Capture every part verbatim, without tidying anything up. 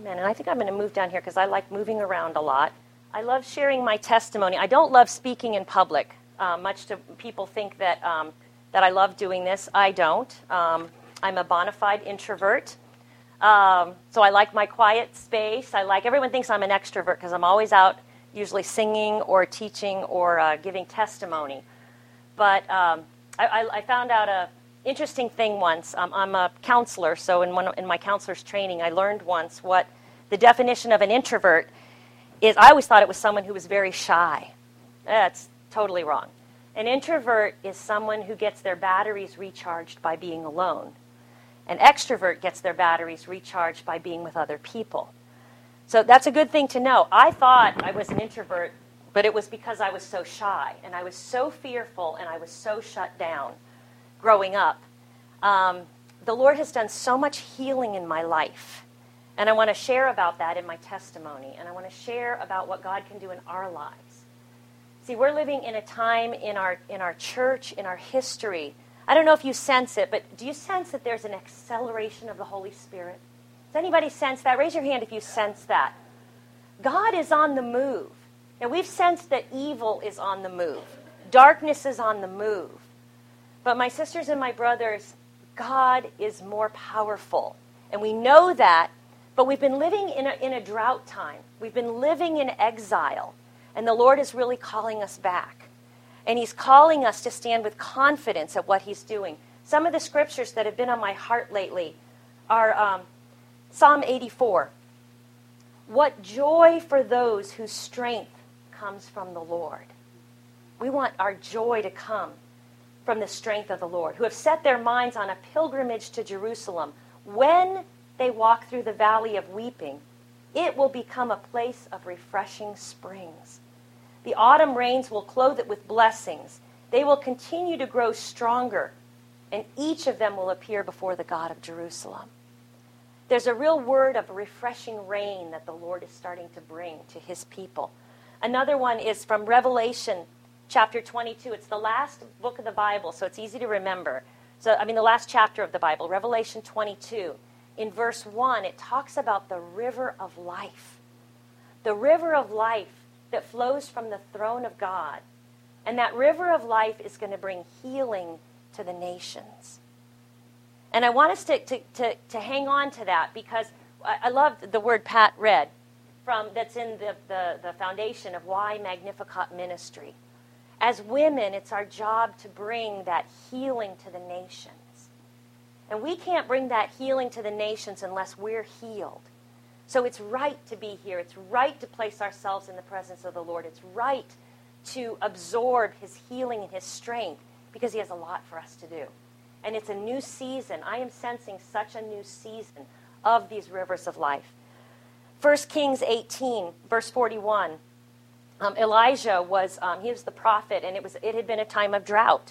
Amen. And I think I'm going to move down here because I like moving around a lot. I love sharing my testimony. I don't love speaking in public. Uh, much to people think that um, that I love doing this. I don't. Um, I'm a bona fide introvert. Um, so I like my quiet space. I like, everyone thinks I'm an extrovert because I'm always out usually singing or teaching or uh, giving testimony. But um, I, I found out a interesting thing once. Um, I'm a counselor, so in, one, in my counselor's training, I learned once what the definition of an introvert is. I always thought it was someone who was very shy. That's totally wrong. An introvert is someone who gets their batteries recharged by being alone. An extrovert gets their batteries recharged by being with other people. So that's a good thing to know. I thought I was an introvert, but it was because I was so shy, and I was so fearful, and I was so shut down growing up. Um, the Lord has done so much healing in my life, and I want to share about that in my testimony, and I want to share about what God can do in our lives. See, we're living in a time in our in our church, in our history. I don't know if you sense it, but do you sense that there's an acceleration of the Holy Spirit? Does anybody sense that? Raise your hand if you sense that. God is on the move. Now, we've sensed that evil is on the move. Darkness is on the move. But my sisters and my brothers, God is more powerful. And we know that, but we've been living in a, in a drought time. We've been living in exile. And the Lord is really calling us back. And he's calling us to stand with confidence at what he's doing. Some of the scriptures that have been on my heart lately are um, Psalm eighty-four. What joy for those whose strength comes from the Lord. We want our joy to come from the strength of the Lord, who have set their minds on a pilgrimage to Jerusalem. When they walk through the valley of weeping, it will become a place of refreshing springs. The autumn rains will clothe it with blessings. They will continue to grow stronger, and each of them will appear before the God of Jerusalem. There's a real word of refreshing rain that the Lord is starting to bring to his people. Another one is from Revelation chapter twenty-two. It's the last book of the Bible, so it's easy to remember. So, I mean, the last chapter of the Bible, Revelation twenty-two. In verse one, it talks about the river of life. The river of life that flows from the throne of God. And that river of life is going to bring healing to the nations. And I want us to, to, to, to hang on to that, because I, I love the word Pat read from that's in the, the, the foundation of Why Magnificat Ministry. As women, it's our job to bring that healing to the nations. And we can't bring that healing to the nations unless we're healed. So it's right to be here. It's right to place ourselves in the presence of the Lord. It's right to absorb his healing and his strength, because he has a lot for us to do. And it's a new season. I am sensing such a new season of these rivers of life. First Kings eighteen, verse forty-one. Um, Elijah was, um, he was the prophet, and it was it had been a time of drought.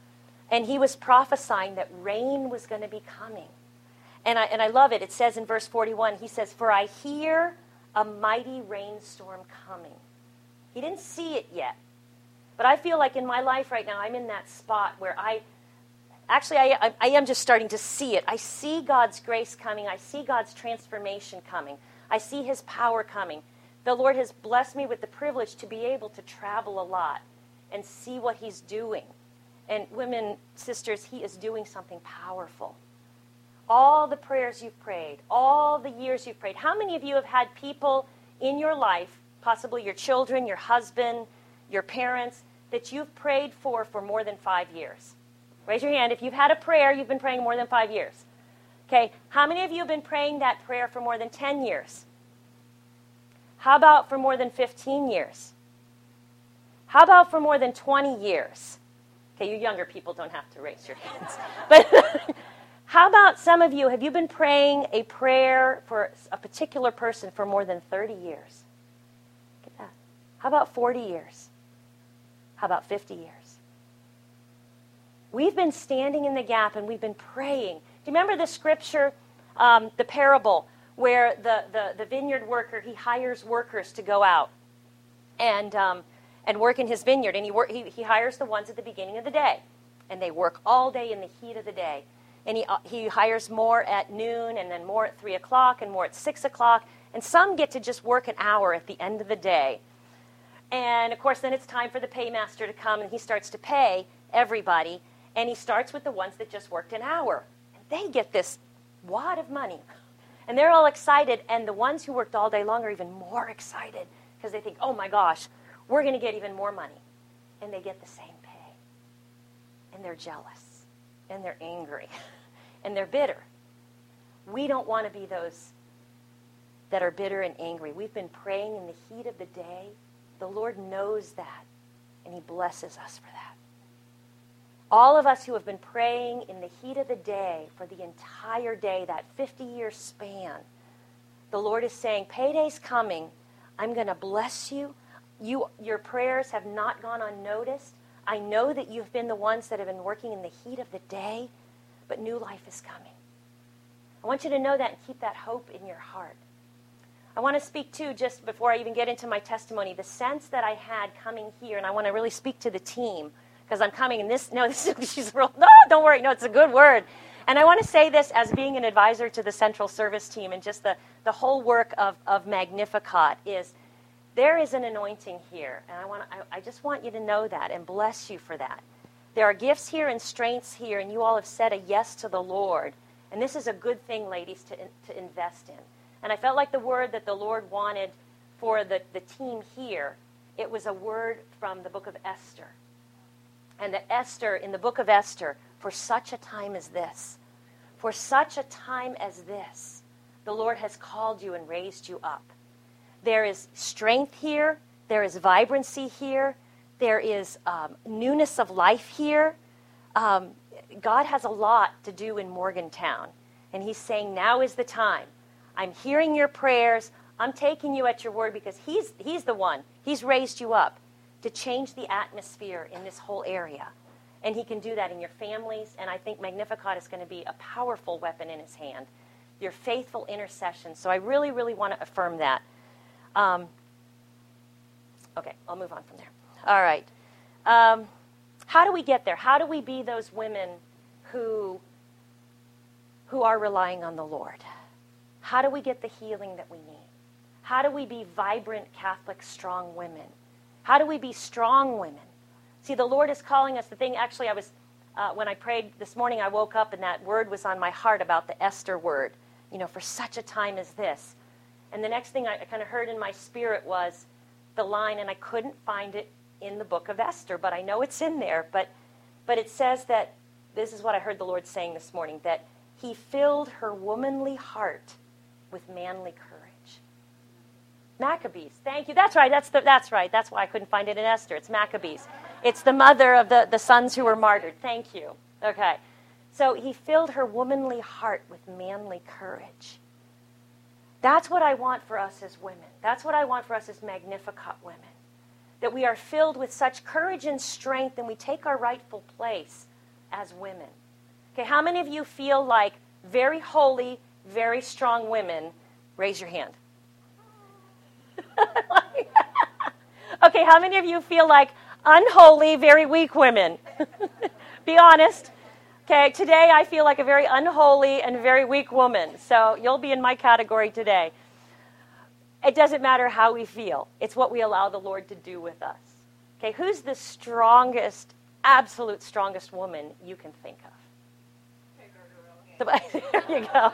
And he was prophesying that rain was going to be coming. And I, and I love it. It says in verse forty-one, he says, "For I hear a mighty rainstorm coming." He didn't see it yet. But I feel like in my life right now, I'm in that spot where I, actually, I, I, I am just starting to see it. I see God's grace coming. I see God's transformation coming. I see his power coming. The Lord has blessed me with the privilege to be able to travel a lot and see what he's doing. And women, sisters, he is doing something powerful. All the prayers you've prayed, all the years you've prayed. How many of you have had people in your life, possibly your children, your husband, your parents, that you've prayed for for more than five years? Raise your hand if you've had a prayer you've been praying more than five years. Okay, how many of you have been praying that prayer for more than ten years? How about for more than fifteen years? How about for more than twenty years? Okay, you younger people don't have to raise your hands. But how about some of you, have you been praying a prayer for a particular person for more than thirty years? Look at that. How about forty years? How about fifty years? We've been standing in the gap and we've been praying. Do you remember the scripture, um, the parable, where the, the, the vineyard worker, he hires workers to go out and um, and work in his vineyard. And he, wor- he he hires the ones at the beginning of the day. And they work all day in the heat of the day. And he, uh, he hires more at noon, and then more at three o'clock, and more at six o'clock. And some get to just work an hour at the end of the day. And, of course, then it's time for the paymaster to come, and he starts to pay everybody. And he starts with the ones that just worked an hour. And they get this wad of money. And they're all excited. And the ones who worked all day long are even more excited because they think, oh, my gosh, we're going to get even more money. And they get the same pay. And they're jealous. And they're angry. And they're bitter. We don't want to be those that are bitter and angry. We've been praying in the heat of the day. The Lord knows that, and he blesses us for that. All of us who have been praying in the heat of the day for the entire day, that fifty-year span, the Lord is saying, payday's coming. I'm going to bless you. You. Your prayers have not gone unnoticed. I know that you've been the ones that have been working in the heat of the day, but new life is coming. I want you to know that and keep that hope in your heart. I want to speak, too, just before I even get into my testimony, the sense that I had coming here, and I want to really speak to the team, because I'm coming, and this, no, this is, she's real, no, don't worry, no, it's a good word. And I want to say this as being an advisor to the central service team, and just the, the whole work of, of Magnificat is, there is an anointing here, and I, want I, I just want you to know that, and bless you for that. There are gifts here and strengths here, and you all have said a yes to the Lord, and this is a good thing, ladies, to, to invest in. And I felt like the word that the Lord wanted for the, the team here, it was a word from the book of Esther. And that Esther, in the book of Esther, for such a time as this, for such a time as this, the Lord has called you and raised you up. There is strength here. There is vibrancy here. There is um, newness of life here. Um, God has a lot to do in Morgantown. And he's saying, now is the time. I'm hearing your prayers. I'm taking you at your word because he's, he's the one. He's raised you up to change the atmosphere in this whole area. And he can do that in your families. And I think Magnificat is going to be a powerful weapon in his hand. Your faithful intercession. So I really, really want to affirm that. Um, okay, I'll move on from there. All right. Um, how do we get there? How do we be those women who, who are relying on the Lord? How do we get the healing that we need? How do we be vibrant, Catholic, strong women? How do we be strong women? See, the Lord is calling us. The thing, actually, I was, uh, when I prayed this morning, I woke up and that word was on my heart about the Esther word, you know, for such a time as this. And the next thing I, I kind of heard in my spirit was the line, and I couldn't find it in the book of Esther, but I know it's in there. But, but it says that, this is what I heard the Lord saying this morning, that he filled her womanly heart with manly courage. Maccabees. Thank you. That's right. That's the, that's right. That's why I couldn't find it in Esther. It's Maccabees. It's the mother of the, the sons who were martyred. Thank you. Okay. So he filled her womanly heart with manly courage. That's what I want for us as women. That's what I want for us as Magnificat women. That we are filled with such courage and strength and we take our rightful place as women. Okay, how many of you feel like very holy, very strong women? Raise your hand. Okay, how many of you feel like unholy, very weak women? Be honest. Okay, today I feel like a very unholy and very weak woman. So you'll be in my category today. It doesn't matter how we feel. It's what we allow the Lord to do with us. Okay, who's the strongest, absolute strongest woman you can think of? There you go.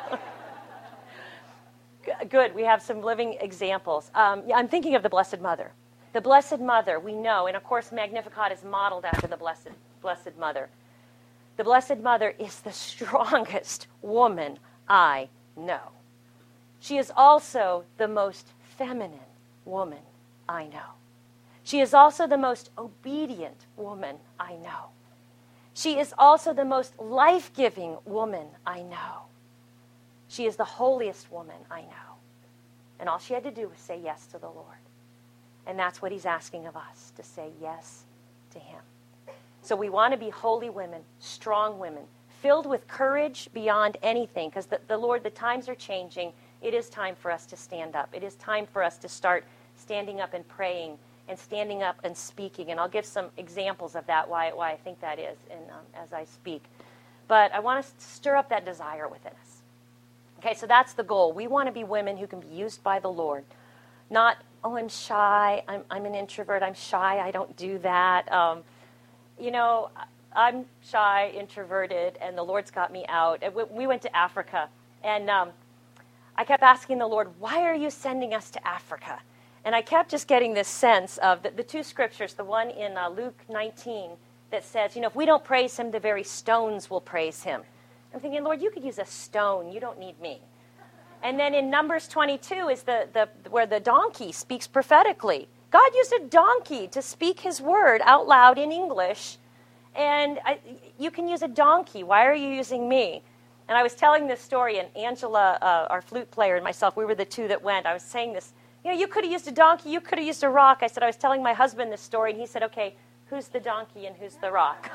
Good. We have some living examples. Um, yeah, I'm thinking of the Blessed Mother. The Blessed Mother, we know, and of course Magnificat is modeled after the Blessed, Blessed Mother. The Blessed Mother is the strongest woman I know. She is also the most feminine woman I know. She is also the most obedient woman I know. She is also the most life-giving woman I know. She is the holiest woman I know. And all she had to do was say yes to the Lord. And that's what he's asking of us, to say yes to him. So we want to be holy women, strong women, filled with courage beyond anything, because the, the Lord, the times are changing. It is time for us to stand up. It is time for us to start standing up and praying and standing up and speaking. And I'll give some examples of that, why, why I think that is and, um, as I speak. but I want to stir up that desire within us. Okay, so that's the goal. We want to be women who can be used by the Lord. Not, oh, I'm shy, I'm, I'm an introvert, I'm shy, I don't do that. Um, you know, I'm shy, introverted, and the Lord's got me out. We went to Africa, and um, I kept asking the Lord, why are you sending us to Africa? And I kept just getting this sense of the, the two scriptures, the one in uh, Luke nineteen that says, you know, if we don't praise him, the very stones will praise him. I'm thinking, Lord, you could use a stone. You don't need me. And then in Numbers twenty-two is the, the where the donkey speaks prophetically. God used a donkey to speak his word out loud in English. And I, you can use a donkey. Why are you using me? And I was telling this story, and Angela, uh, our flute player, and myself, we were the two that went. I was saying this, you know, you could have used a donkey, you could have used a rock. I said, I was telling my husband this story, and he said, okay, who's the donkey and who's the rock?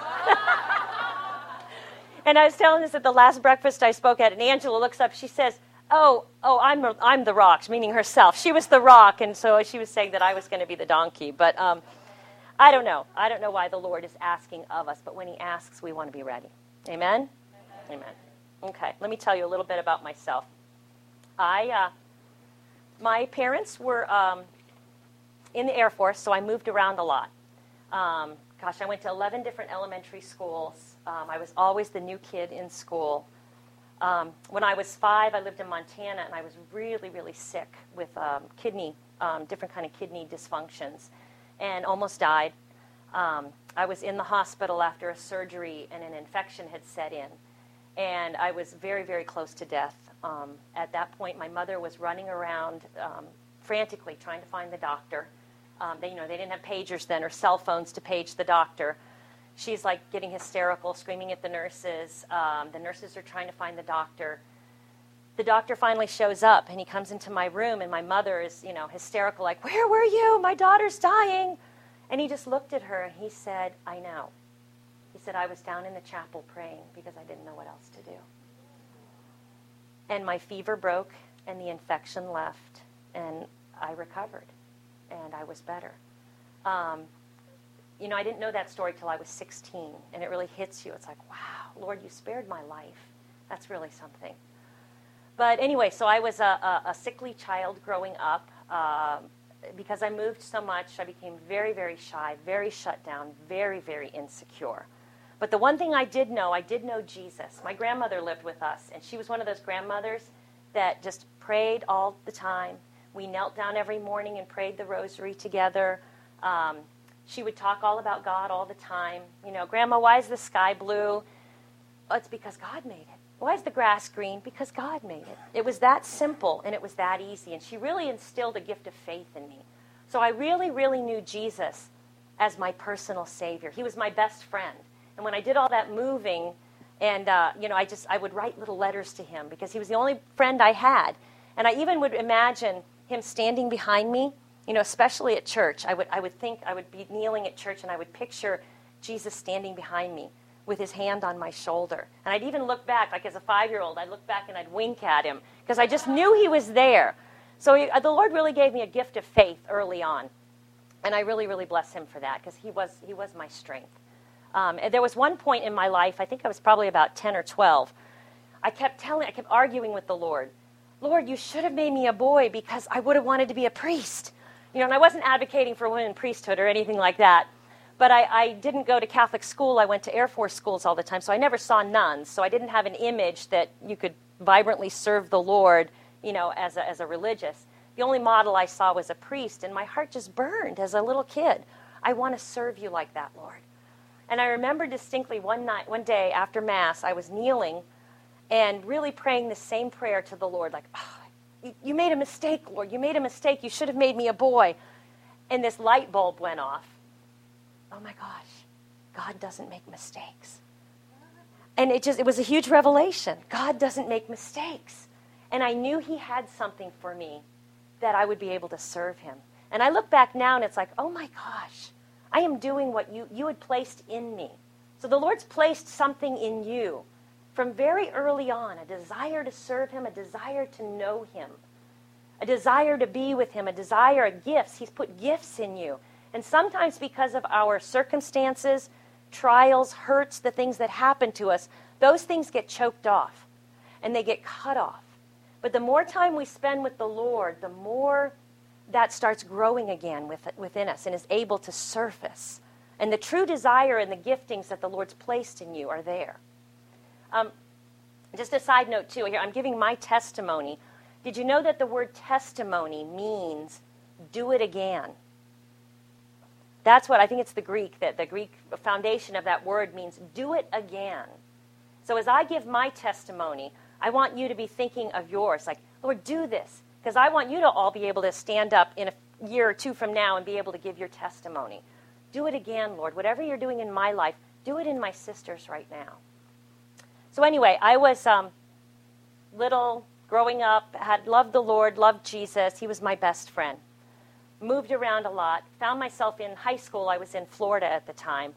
And I was telling this at the last breakfast I spoke at, and Angela looks up, she says, oh, oh, I'm, I'm the rock, meaning herself. She was the rock, and so she was saying that I was going to be the donkey. But um, I don't know. I don't know why the Lord is asking of us, but when he asks, we want to be ready. Amen? Amen. Amen. Okay, let me tell you a little bit about myself. I, uh, my parents were um, in the Air Force, so I moved around a lot. Um, gosh, I went to eleven different elementary schools. Um, I was always the new kid in school. Um, when I was five, I lived in Montana, and I was really, really sick with um, kidney, um, different kind of kidney dysfunctions, and almost died. Um, I was in the hospital after a surgery, and an infection had set in. And I was very, very close to death. Um, at that point, my mother was running around um, frantically trying to find the doctor. Um, they, you know, they didn't have pagers then or cell phones to page the doctor. She's like getting hysterical, screaming at the nurses. Um, the nurses are trying to find the doctor. The doctor finally shows up, and he comes into my room, and my mother is, you know, hysterical, like, where were you? My daughter's dying. And he just looked at her, and he said, I know. He said, I was down in the chapel praying because I didn't know what else to do. And my fever broke, and the infection left, and I recovered, and I was better. Um, you know, I didn't know that story till I was sixteen, and it really hits you. It's like, wow, Lord, you spared my life. That's really something. But anyway, so I was a, a, a sickly child growing up. Uh, because I moved so much, I became very, very shy, very shut down, very, very insecure. But the one thing I did know, I did know Jesus. My grandmother lived with us, and she was one of those grandmothers that just prayed all the time. We knelt down every morning and prayed the rosary together. Um, she would talk all about God all the time. You know, Grandma, why is the sky blue? Oh, it's because God made it. Why is the grass green? Because God made it. It was that simple, and it was that easy. And she really instilled a gift of faith in me. So I really, really knew Jesus as my personal Savior. He was my best friend. And when I did all that moving, and, uh, you know, I just, I would write little letters to him because he was the only friend I had. And I even would imagine him standing behind me, you know, especially at church. I would, I would think, I would be kneeling at church, and I would picture Jesus standing behind me with his hand on my shoulder. And I'd even look back, like as a five-year-old, I'd look back and I'd wink at him because I just knew he was there. So he, the Lord really gave me a gift of faith early on. And I really, really bless him for that because he was, he was my strength. Um, and there was one point in my life, I think I was probably about ten or twelve, I kept telling, I kept arguing with the Lord, Lord, you should have made me a boy because I would have wanted to be a priest. You know, and I wasn't advocating for women in priesthood or anything like that. But I, I didn't go to Catholic school. I went to Air Force schools all the time, so I never saw nuns. So I didn't have an image that you could vibrantly serve the Lord, you know, as a, as a religious. The only model I saw was a priest, and my heart just burned as a little kid. I want to serve you like that, Lord. And I remember distinctly one night, one day after Mass, I was kneeling and really praying the same prayer to the Lord, like, oh, you, you made a mistake, Lord. You made a mistake. You should have made me a boy. And this light bulb went off. Oh my gosh, God doesn't make mistakes. And it just, it was a huge revelation. God doesn't make mistakes. And I knew he had something for me that I would be able to serve him. And I look back now and it's like, oh my gosh, I am doing what you, you had placed in me. So the Lord's placed something in you from very early on, a desire to serve him, a desire to know him, a desire to be with him, a desire, a gifts. He's put gifts in you. And sometimes because of our circumstances, trials, hurts, the things that happen to us, those things get choked off and they get cut off. But the more time we spend with the Lord, the more that starts growing again with, within us and is able to surface. And the true desire and the giftings that the Lord's placed in you are there. Um, just a side note, too. Here, I'm giving my testimony. Did you know that the word testimony means do it again? That's what, I think it's the Greek, that the Greek foundation of that word means do it again. So as I give my testimony, I want you to be thinking of yours. Like, Lord, do this. Because I want you to all be able to stand up in a year or two from now and be able to give your testimony. Do it again, Lord. Whatever you're doing in my life, do it in my sister's right now. So anyway, I was um, little, growing up, had loved the Lord, loved Jesus. He was my best friend. Moved around a lot. Found myself in high school. I was in Florida at the time.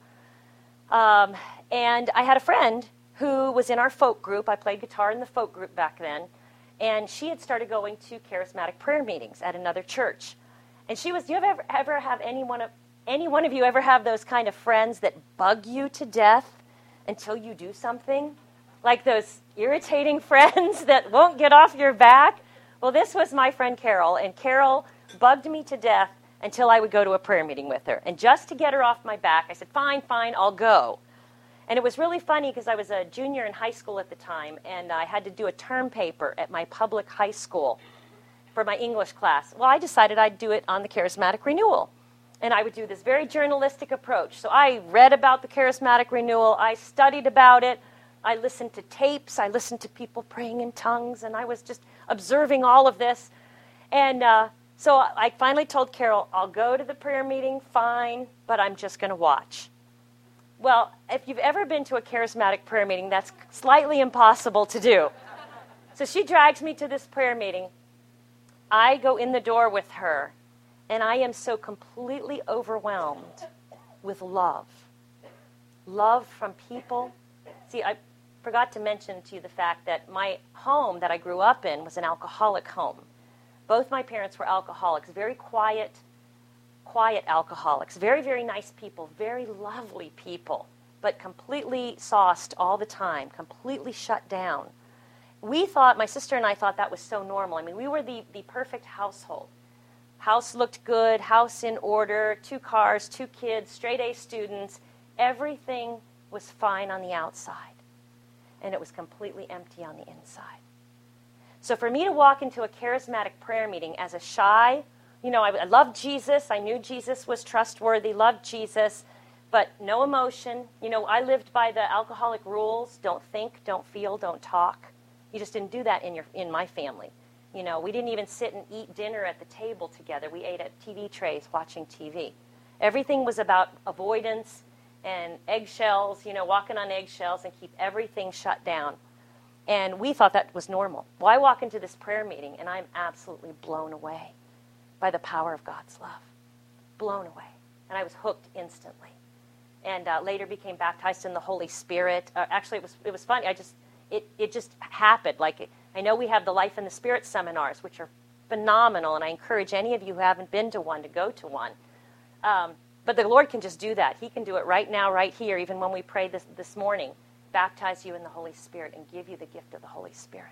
Um, and I had a friend who was in our folk group. I played guitar in the folk group back then. And she had started going to charismatic prayer meetings at another church. And she was, do you ever, ever have any one of, any one of you ever have those kind of friends that bug you to death until you do something? Like those irritating friends that won't get off your back? Well, this was my friend Carol, and Carol bugged me to death until I would go to a prayer meeting with her. And just to get her off my back, I said, fine, fine, I'll go. And it was really funny because I was a junior in high school at the time, and I had to do a term paper at my public high school for my English class. Well, I decided I'd do it on the charismatic renewal. And I would do this very journalistic approach. So I read about the charismatic renewal. I studied about it. I listened to tapes. I listened to people praying in tongues. And I was just observing all of this. And uh, so I finally told Carol, I'll go to the prayer meeting, fine, but I'm just going to watch. Well, if you've ever been to a charismatic prayer meeting, that's slightly impossible to do. So she drags me to this prayer meeting. I go in the door with her, and I am so completely overwhelmed with love. Love from people. See, I forgot to mention to you the fact that my home that I grew up in was an alcoholic home. Both my parents were alcoholics, very quiet, quiet alcoholics, very, very nice people, very lovely people, but completely sauced all the time, completely shut down. We thought, my sister and I thought that was so normal. I mean, we were the, the perfect household. House looked good, house in order, two cars, two kids, straight-A students. Everything was fine on the outside, and it was completely empty on the inside. So for me to walk into a charismatic prayer meeting as a shy, you know, I, I loved Jesus. I knew Jesus was trustworthy, loved Jesus, but no emotion. You know, I lived by the alcoholic rules. Don't think, don't feel, don't talk. You just didn't do that in your in my family. You know, we didn't even sit and eat dinner at the table together. We ate at T V trays watching T V. Everything was about avoidance and eggshells, you know, walking on eggshells and keep everything shut down. And we thought that was normal. Well, I walk into this prayer meeting, and I'm absolutely blown away by the power of God's love. Blown away. And I was hooked instantly. And uh, later became baptized in the Holy Spirit. Uh, actually, it was it was funny. I just it it just happened. Like it, I know we have the Life in the Spirit seminars, which are phenomenal, and I encourage any of you who haven't been to one to go to one. Um, but the Lord can just do that. He can do it right now, right here, even when we pray this this morning. Baptize you in the Holy Spirit and give you the gift of the Holy Spirit.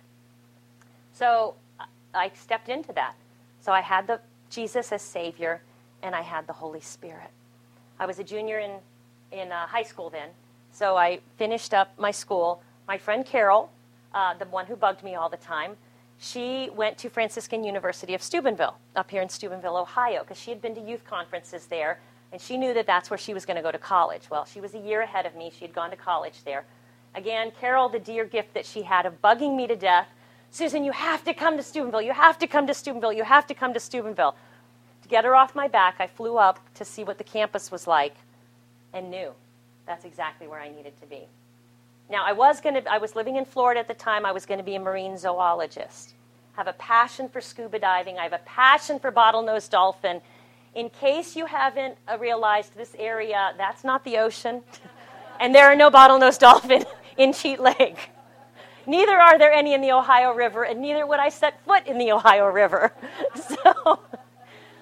So I stepped into that. So I had the Jesus as Savior, and I had the Holy Spirit. I was a junior in, in uh, high school then, so I finished up my school. My friend Carol, uh, the one who bugged me all the time, she went to Franciscan University of Steubenville, up here in Steubenville, Ohio, because she had been to youth conferences there, and she knew that that's where she was going to go to college. Well, she was a year ahead of me. She had gone to college there. Again, Carol, the dear gift that she had of bugging me to death, Susan, you have to come to Steubenville. You have to come to Steubenville. You have to come to Steubenville. To get her off my back, I flew up to see what the campus was like and knew that's exactly where I needed to be. Now, I was going to, I was living in Florida at the time. I was going to be a marine zoologist. I have a passion for scuba diving. I have a passion for bottlenose dolphin. In case you haven't uh, realized this area, that's not the ocean. And there are no bottlenose dolphin in Cheat Lake. Neither are there any in the Ohio River, and neither would I set foot in the Ohio River. So,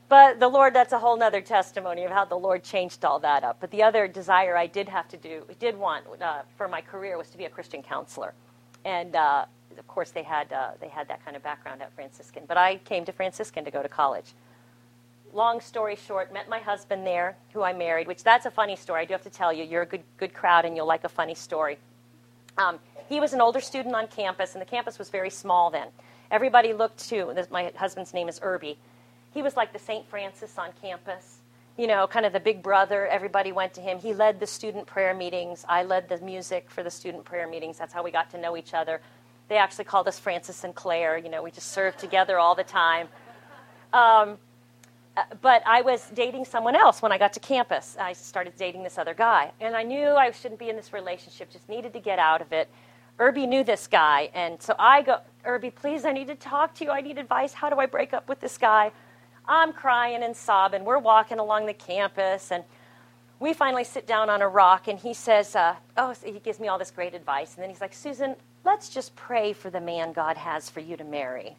But the Lord, that's a whole nother testimony of how the Lord changed all that up. But the other desire I did have to do, did want uh, for my career was to be a Christian counselor. And uh, of course they had, uh, they had that kind of background at Franciscan. But I came to Franciscan to go to college. Long story short, met my husband there, who I married, which that's a funny story. I do have to tell you, you're a good, good crowd and you'll like a funny story. Um, he was an older student on campus, and the campus was very small then. Everybody looked to, this, my husband's name is Irby. He was like the Saint Francis on campus, you know, kind of the big brother. Everybody went to him. He led the student prayer meetings. I led the music for the student prayer meetings. That's how we got to know each other. They actually called us Francis and Claire. You know, we just served together all the time. Um, but I was dating someone else when I got to campus. I started dating this other guy. And I knew I shouldn't be in this relationship, just needed to get out of it. Irby knew this guy. And so I go, Irby, please, I need to talk to you. I need advice. How do I break up with this guy? I'm crying and sobbing. We're walking along the campus, and we finally sit down on a rock, and he says, uh, oh, so he gives me all this great advice. And then he's like, Susan, let's just pray for the man God has for you to marry.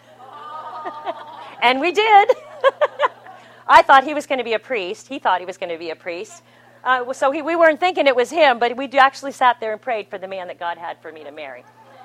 And we did. I thought he was going to be a priest. He thought he was going to be a priest. Uh, so he, we weren't thinking it was him, but we actually sat there and prayed for the man that God had for me to marry.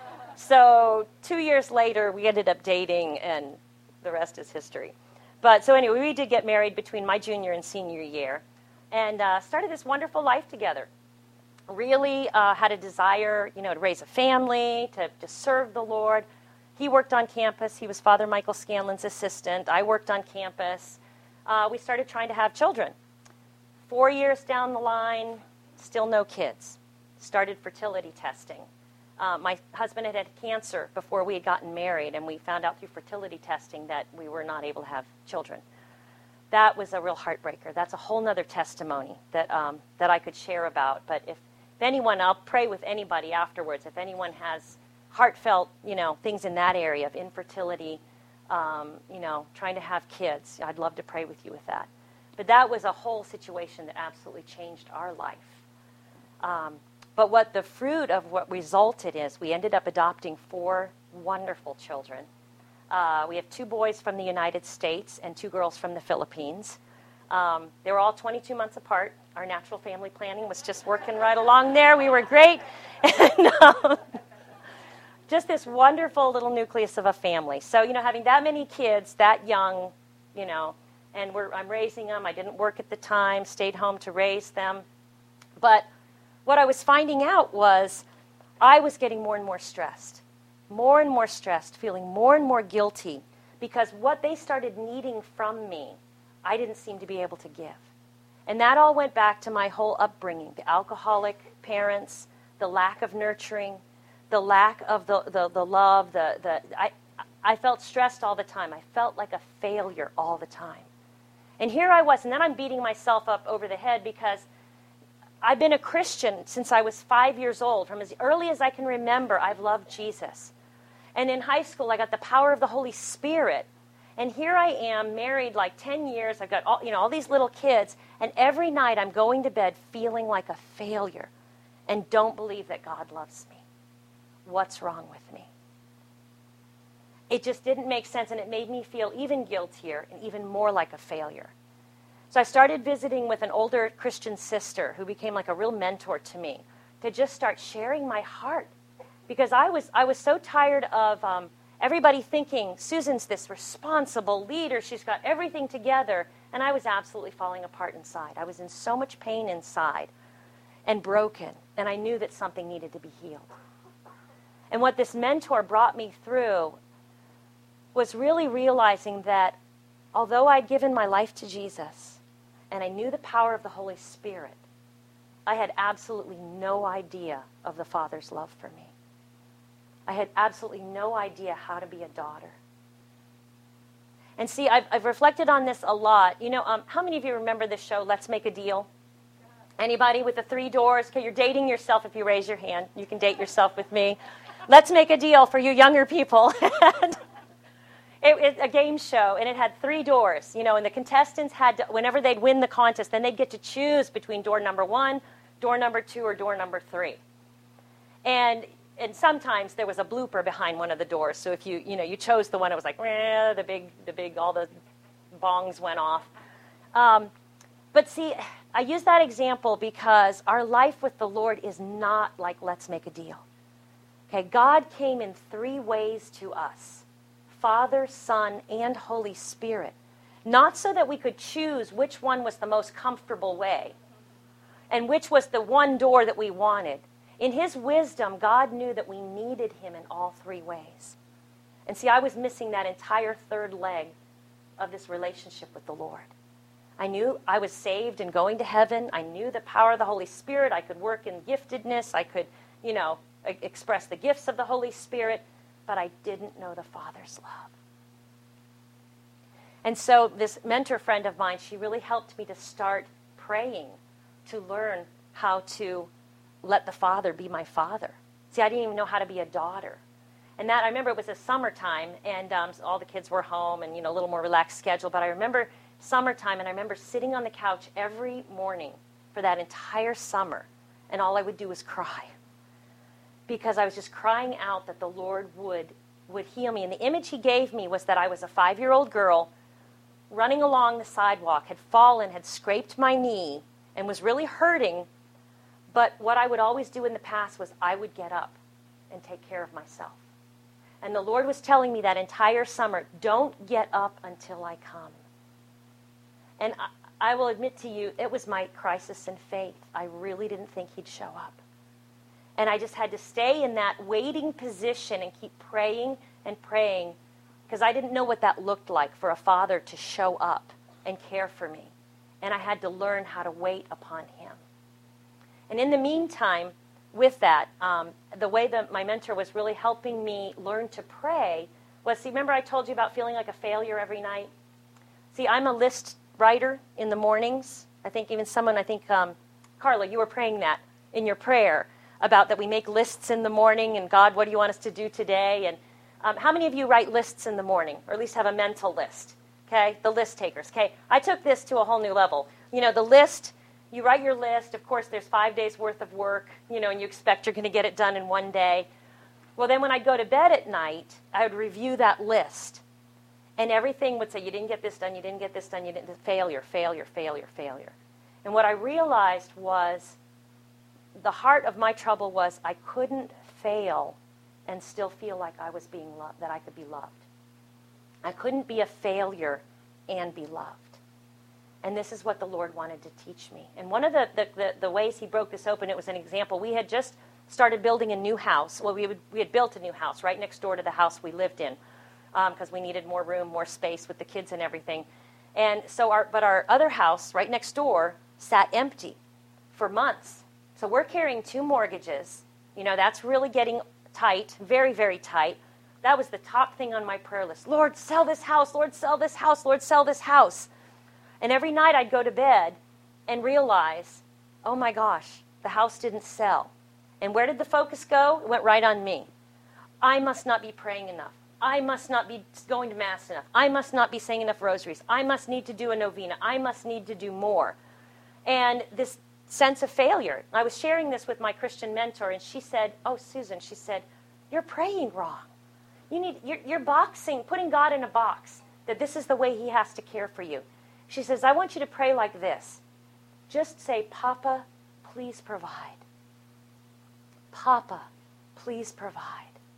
So two years later, we ended up dating, and the rest is history. But so anyway, we did get married between my junior and senior year and uh, started this wonderful life together. Really uh, had a desire, you know, to raise a family, to, to serve the Lord. He worked on campus. He was Father Michael Scanlon's assistant. I worked on campus. Uh, we started trying to have children. Four years down the line, still no kids. Started fertility testing. Uh, my husband had had cancer before we had gotten married, and we found out through fertility testing that we were not able to have children. That was a real heartbreaker. That's a whole nother testimony that um, that I could share about. But if, if anyone, I'll pray with anybody afterwards. If anyone has heartfelt, you know, things in that area of infertility, um, you know, trying to have kids, I'd love to pray with you with that. But that was a whole situation that absolutely changed our life. Um, But what the fruit of what resulted is we ended up adopting four wonderful children. Uh, we have two boys from the United States and two girls from the Philippines. Um, they were all twenty-two months apart. Our natural family planning was just working right along there. We were great. And, um, just this wonderful little nucleus of a family. So, you know, having that many kids, that young, you know, and we're, I'm raising them. I didn't work at the time, stayed home to raise them. But what I was finding out was I was getting more and more stressed, more and more stressed, feeling more and more guilty because what they started needing from me, I didn't seem to be able to give. And that all went back to my whole upbringing, the alcoholic parents, the lack of nurturing, the lack of the, the, the love. The, the I, I felt stressed all the time. I felt like a failure all the time. And here I was, and then I'm beating myself up over the head because I've been a Christian since I was five years old. From as early as I can remember, I've loved Jesus. And in high school, I got the power of the Holy Spirit. And here I am, married like ten years. I've got all, you know, all these little kids. And every night I'm going to bed feeling like a failure and don't believe that God loves me. What's wrong with me? It just didn't make sense, and it made me feel even guiltier and even more like a failure. So I started visiting with an older Christian sister who became like a real mentor to me to just start sharing my heart. Because I was I was so tired of um, everybody thinking, Susan's this responsible leader. She's got everything together. And I was absolutely falling apart inside. I was in so much pain inside and broken. And I knew that something needed to be healed. And what this mentor brought me through was really realizing that although I'd given my life to Jesus and I knew the power of the Holy Spirit, I had absolutely no idea of the Father's love for me. I had absolutely no idea how to be a daughter. And see, I've, I've reflected on this a lot. You know, um, how many of you remember this show, Let's Make a Deal? Anybody with the three doors? Okay, you're dating yourself if you raise your hand. You can date yourself with me. Let's Make a Deal for you younger people. It, it's a game show, and it had three doors, you know, and the contestants had to, whenever they'd win the contest, then they'd get to choose between door number one, door number two, or door number three. And and sometimes there was a blooper behind one of the doors, so if you, you know, you chose the one, it was like, the big, the big, all the bongs went off. Um, but see, I use that example because our life with the Lord is not like let's make a deal. Okay, God came in three ways to us: Father, Son, and Holy Spirit. Not so that we could choose which one was the most comfortable way and which was the one door that we wanted. In his wisdom, God knew that we needed him in all three ways. And see, I was missing that entire third leg of this relationship with the Lord. I knew I was saved and going to heaven. I knew the power of the Holy Spirit. I could work in giftedness. I could, you know, express the gifts of the Holy Spirit. But I didn't know the Father's love. And so this mentor friend of mine, she really helped me to start praying, to learn how to let the Father be my Father. See, I didn't even know how to be a daughter. And that, I remember it was a summertime, and um, so all the kids were home and, you know, a little more relaxed schedule. But I remember summertime, and I remember sitting on the couch every morning for that entire summer, and all I would do was cry. Because I was just crying out that the Lord would, would heal me. And the image he gave me was that I was a five-year-old girl running along the sidewalk, had fallen, had scraped my knee, and was really hurting. But what I would always do in the past was I would get up and take care of myself. And the Lord was telling me that entire summer, don't get up until I come. And I, I will admit to you, it was my crisis in faith. I really didn't think he'd show up. And I just had to stay in that waiting position and keep praying and praying, because I didn't know what that looked like for a father to show up and care for me. And I had to learn how to wait upon him. And in the meantime, with that, um, the way that my mentor was really helping me learn to pray was, see, remember I told you about feeling like a failure every night? See, I'm a list writer in the mornings. I think even someone, I think, um, Carla, you were praying that in your prayer about that we make lists in the morning, and God, what do you want us to do today? And um, how many of you write lists in the morning, or at least have a mental list? Okay, the list takers. Okay, I took this to a whole new level. You know, the list, you write your list. Of course, there's five days worth of work, you know, and you expect you're going to get it done in one day. Well, then when I go to bed at night, I would review that list. And everything would say, you didn't get this done, you didn't get this done, you didn't, failure, failure, failure, failure. And what I realized was, the heart of my trouble was I couldn't fail and still feel like I was being loved, that I could be loved. I couldn't be a failure and be loved. And this is what the Lord wanted to teach me. And one of the, the, the, the ways he broke this open, it was an example. We had just started building a new house. Well, we, would, we had built a new house right next door to the house we lived in, because um, we needed more room, more space with the kids and everything. And so, our, but our other house right next door sat empty for months. So we're carrying two mortgages. You know, that's really getting tight, very, very tight. That was the top thing on my prayer list. Lord, sell this house. Lord, sell this house. Lord, sell this house. And every night I'd go to bed and realize, oh my gosh, the house didn't sell. And where did the focus go? It went right on me. I must not be praying enough. I must not be going to Mass enough. I must not be saying enough rosaries. I must need to do a novena. I must need to do more. And this sense of failure. I was sharing this with my Christian mentor, and she said, oh, Susan, she said, you're praying wrong. You need, you're, you're boxing, putting God in a box, that this is the way he has to care for you. She says, I want you to pray like this. Just say, Papa, please provide. Papa, please provide.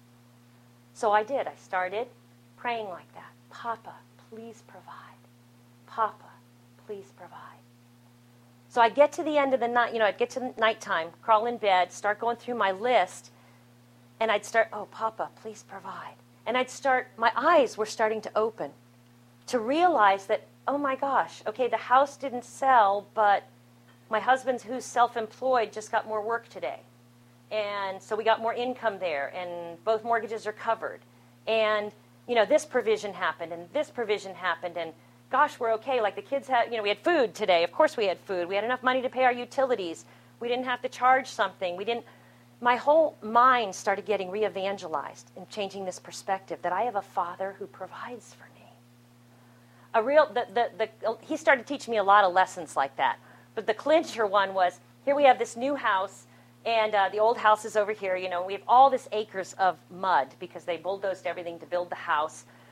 So I did. I started praying like that. Papa, please provide. Papa, please provide. So I get to the end of the night, you know, I'd get to nighttime, crawl in bed, start going through my list, and I'd start, oh, Papa, please provide. And I'd start, my eyes were starting to open to realize that, oh my gosh, okay, the house didn't sell, but my husband, who's self-employed, just got more work today. And so we got more income there, and both mortgages are covered. And, you know, this provision happened, and this provision happened, and gosh, we're okay. Like the kids had, you know, we had food today. Of course we had food. We had enough money to pay our utilities. We didn't have to charge something. We didn't, my whole mind started getting re-evangelized and changing this perspective that I have a Father who provides for me. A real, the, the, the, he started teaching me a lot of lessons like that. But the clincher one was, here we have this new house, and uh, the old house is over here. You know, we have all this acres of mud because they bulldozed everything to build the house.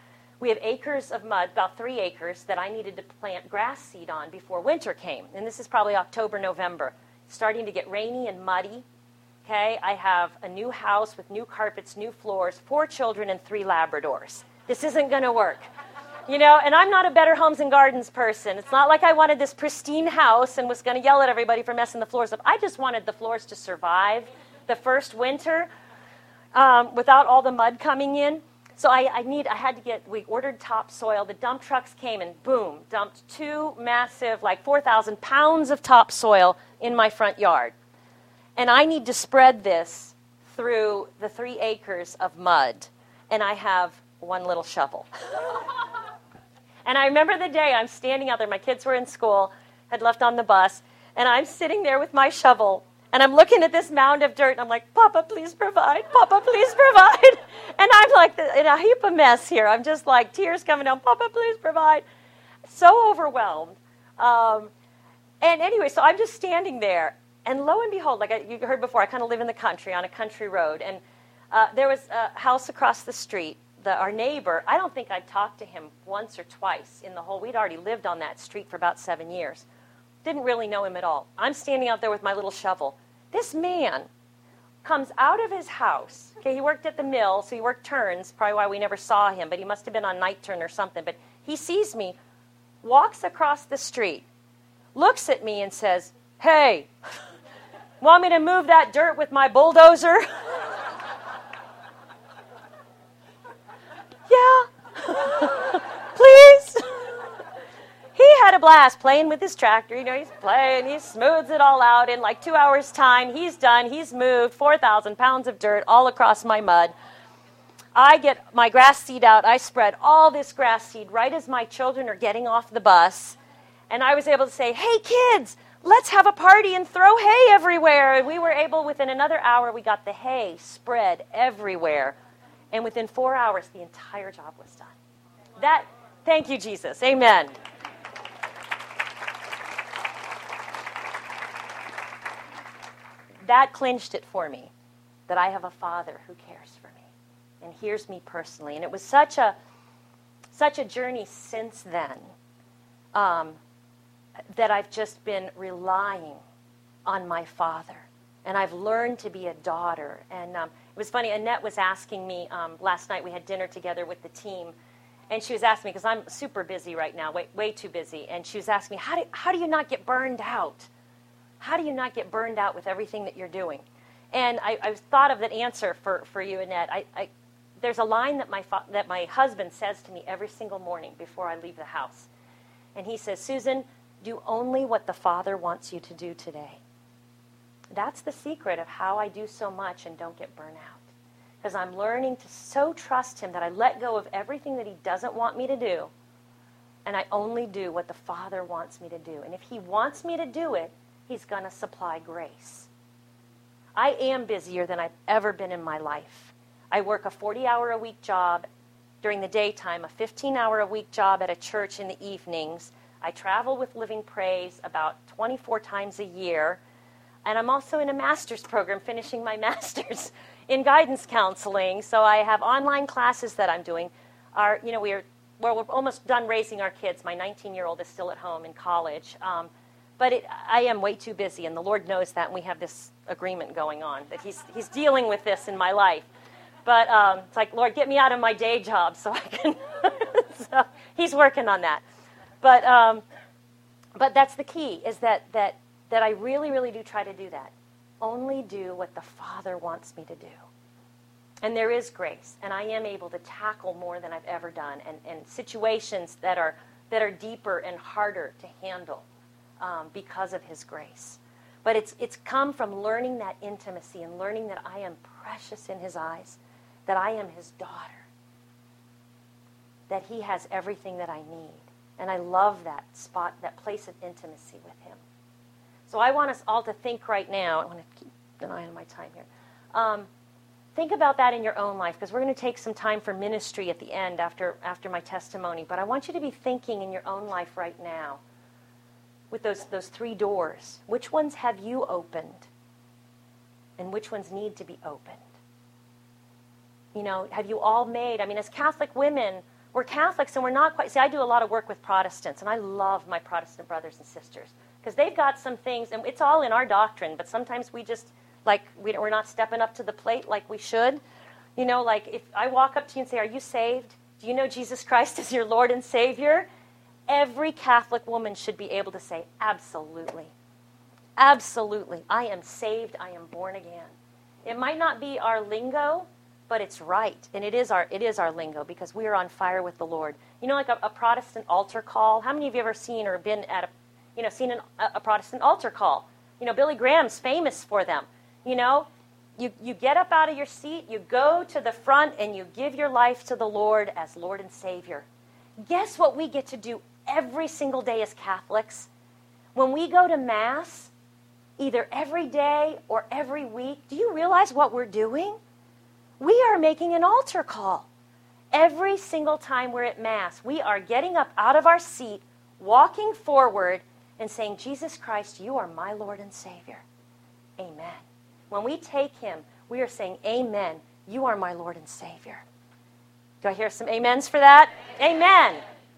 we have acres of mud, about three acres, that I needed to plant grass seed on before winter came. And this is probably October, November. It's starting to get rainy and muddy. Okay, I have a new house with new carpets, new floors, four children, and three Labradors. This isn't going to work. You know, and I'm not a Better Homes and Gardens person. It's not like I wanted this pristine house and was going to yell at everybody for messing the floors up. I just wanted the floors to survive the first winter um, without all the mud coming in. So I, I need, I had to get, we ordered topsoil. The dump trucks came and boom, dumped two massive, like four thousand pounds of topsoil in my front yard. And I need to spread this through the three acres of mud. And I have one little shovel. And I remember the day I'm standing out there. My kids were in school, had left on the bus. And I'm sitting there with my shovel. And I'm looking at this mound of dirt. And I'm like, Papa, please provide. Papa, please provide. And I'm like in a heap of mess here. I'm just like tears coming down. Papa, please provide. So overwhelmed. Um, and anyway, so I'm just standing there. And lo and behold, like I, you heard before, I kind of live in the country on a country road. And uh, there was a house across the street. The, our neighbor, I don't think I'd talked to him once or twice in the whole, we'd already lived on that street for about seven years. Didn't really know him at all. I'm standing out there with my little shovel. This man comes out of his house. Okay, he worked at the mill, so he worked turns, probably why we never saw him, but he must have been on night turn or something. But he sees me, walks across the street, looks at me and says, hey, want me to move that dirt with my bulldozer? Yeah, please. He had a blast playing with his tractor. You know, he's playing, he smooths it all out. In like two hours' time, he's done. He's moved four thousand pounds of dirt all across my mud. I get my grass seed out. I spread all this grass seed right as my children are getting off the bus. And I was able to say, hey, kids, let's have a party and throw hay everywhere. And we were able, within another hour, we got the hay spread everywhere. And within four hours, the entire job was done. That, thank you, Jesus. Amen. That clinched it for me, that I have a Father who cares for me and hears me personally. And it was such a, such a journey since then um, that I've just been relying on my Father. And I've learned to be a daughter. And um, it was funny, Annette was asking me, um, last night we had dinner together with the team, and she was asking me, because I'm super busy right now, way, way too busy, and she was asking me, how do, how do you not get burned out? How do you not get burned out with everything that you're doing? And I, I thought of that answer for, for you, Annette. I, I, there's a line that my, fa- that my husband says to me every single morning before I leave the house. And he says, Susan, do only what the Father wants you to do today. That's the secret of how I do so much and don't get burnt out. Because I'm learning to so trust him that I let go of everything that he doesn't want me to do, and I only do what the Father wants me to do. And if he wants me to do it, he's going to supply grace. I am busier than I've ever been in my life. I work a forty-hour-a-week job during the daytime, a fifteen-hour-a-week job at a church in the evenings. I travel with Living Praise about twenty-four times a year. And I'm also in a master's program, finishing my master's in guidance counseling. So I have online classes that I'm doing. Our, you know, we're, well, we're almost done raising our kids. My nineteen-year-old is still at home in college. Um, but it, I am way too busy, and the Lord knows that, and we have this agreement going on, that he's, he's dealing with this in my life. But um, it's like, Lord, get me out of my day job so I can... so he's working on that. But um, but that's the key, is that that... that I really, really do try to do that. Only do what the Father wants me to do. And there is grace, and I am able to tackle more than I've ever done, and, and situations that are that are deeper and harder to handle um, because of his grace. But it's it's come from learning that intimacy and learning that I am precious in his eyes, that I am his daughter, that he has everything that I need. And I love that spot, that place of intimacy with him. So I want us all to think right now, I want to keep an eye on my time here. Um, think about that in your own life, because we're going to take some time for ministry at the end after, after my testimony. But I want you to be thinking in your own life right now with those, those three doors. Which ones have you opened? And which ones need to be opened? You know, have you all made, I mean, as Catholic women, We're Catholics and we're not quite, see, I do a lot of work with Protestants, and I love my Protestant brothers and sisters, because they've got some things, and it's all in our doctrine, but sometimes we just, like, we, we're not stepping up to the plate like we should. You know, like, if I walk up to you and say, are you saved? Do you know Jesus Christ as your Lord and Savior? Every Catholic woman should be able to say, absolutely. Absolutely. I am saved. I am born again. It might not be our lingo, but it's right. And it is our it is our lingo, because we are on fire with the Lord. You know, like a, a Protestant altar call. How many of you have ever seen or been at a, you know, seen an, a, a Protestant altar call? You know, Billy Graham's famous for them. You know, you, you get up out of your seat, you go to the front, and you give your life to the Lord as Lord and Savior. Guess what we get to do every single day as Catholics? When we go to Mass, either every day or every week, do you realize what we're doing? We are making an altar call. Every single time we're at Mass, we are getting up out of our seat, walking forward, and saying, Jesus Christ, you are my Lord and Savior. Amen. When we take him, we are saying, amen, you are my Lord and Savior. Do I hear some amens for that? Amen. Amen.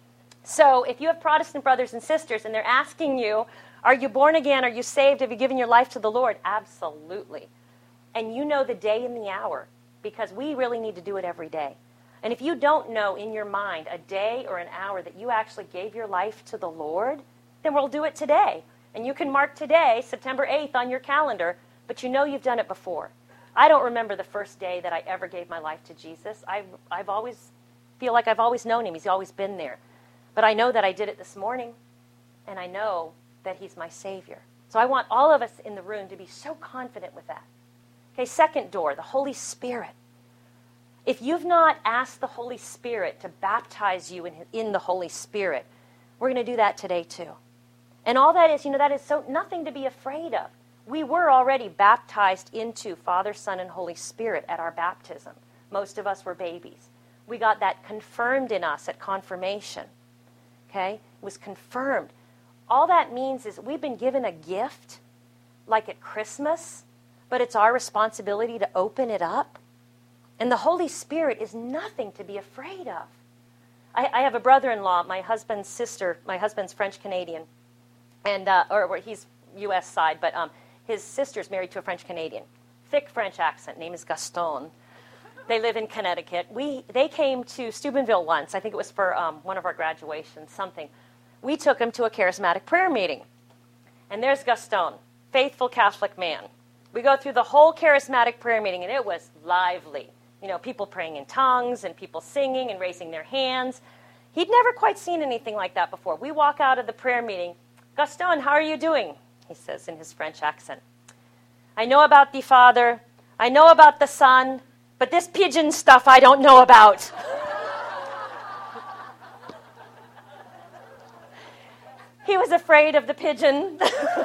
So if you have Protestant brothers and sisters and they're asking you, are you born again? Are you saved? Have you given your life to the Lord? Absolutely. And you know the day and the hour, because we really need to do it every day. And if you don't know in your mind a day or an hour that you actually gave your life to the Lord, then we'll do it today. And you can mark today, September eighth, on your calendar, but you know you've done it before. I don't remember the first day that I ever gave my life to Jesus. I've, I've always feel like I've always known him. He's always been there. But I know that I did it this morning, and I know that he's my Savior. So I want all of us in the room to be so confident with that. Okay, second door, the Holy Spirit. If you've not asked the Holy Spirit to baptize you in, in the Holy Spirit, we're going to do that today too. And all that is, you know, that is so nothing to be afraid of. We were already baptized into Father, Son, and Holy Spirit at our baptism. Most of us were babies. We got that confirmed in us at confirmation. Okay? It was confirmed. All that means is we've been given a gift, like at Christmas, but it's our responsibility to open it up. And the Holy Spirit is nothing to be afraid of. I, I have a brother-in-law, my husband's sister, my husband's French-Canadian, and uh, or, or he's U S side, but um, his sister's married to a French-Canadian. Thick French accent, name is Gaston. They live in Connecticut. We They came to Steubenville once. I think it was for um, one of our graduations, something. We took him to a charismatic prayer meeting. And there's Gaston, faithful Catholic man. We go through the whole charismatic prayer meeting, and it was lively. You know, people praying in tongues and people singing and raising their hands. He'd never quite seen anything like that before. We walk out of the prayer meeting. Gaston, how are you doing? He says in his French accent. I know about the Father. I know about the Son. But this pigeon stuff I don't know about. He was afraid of the pigeon.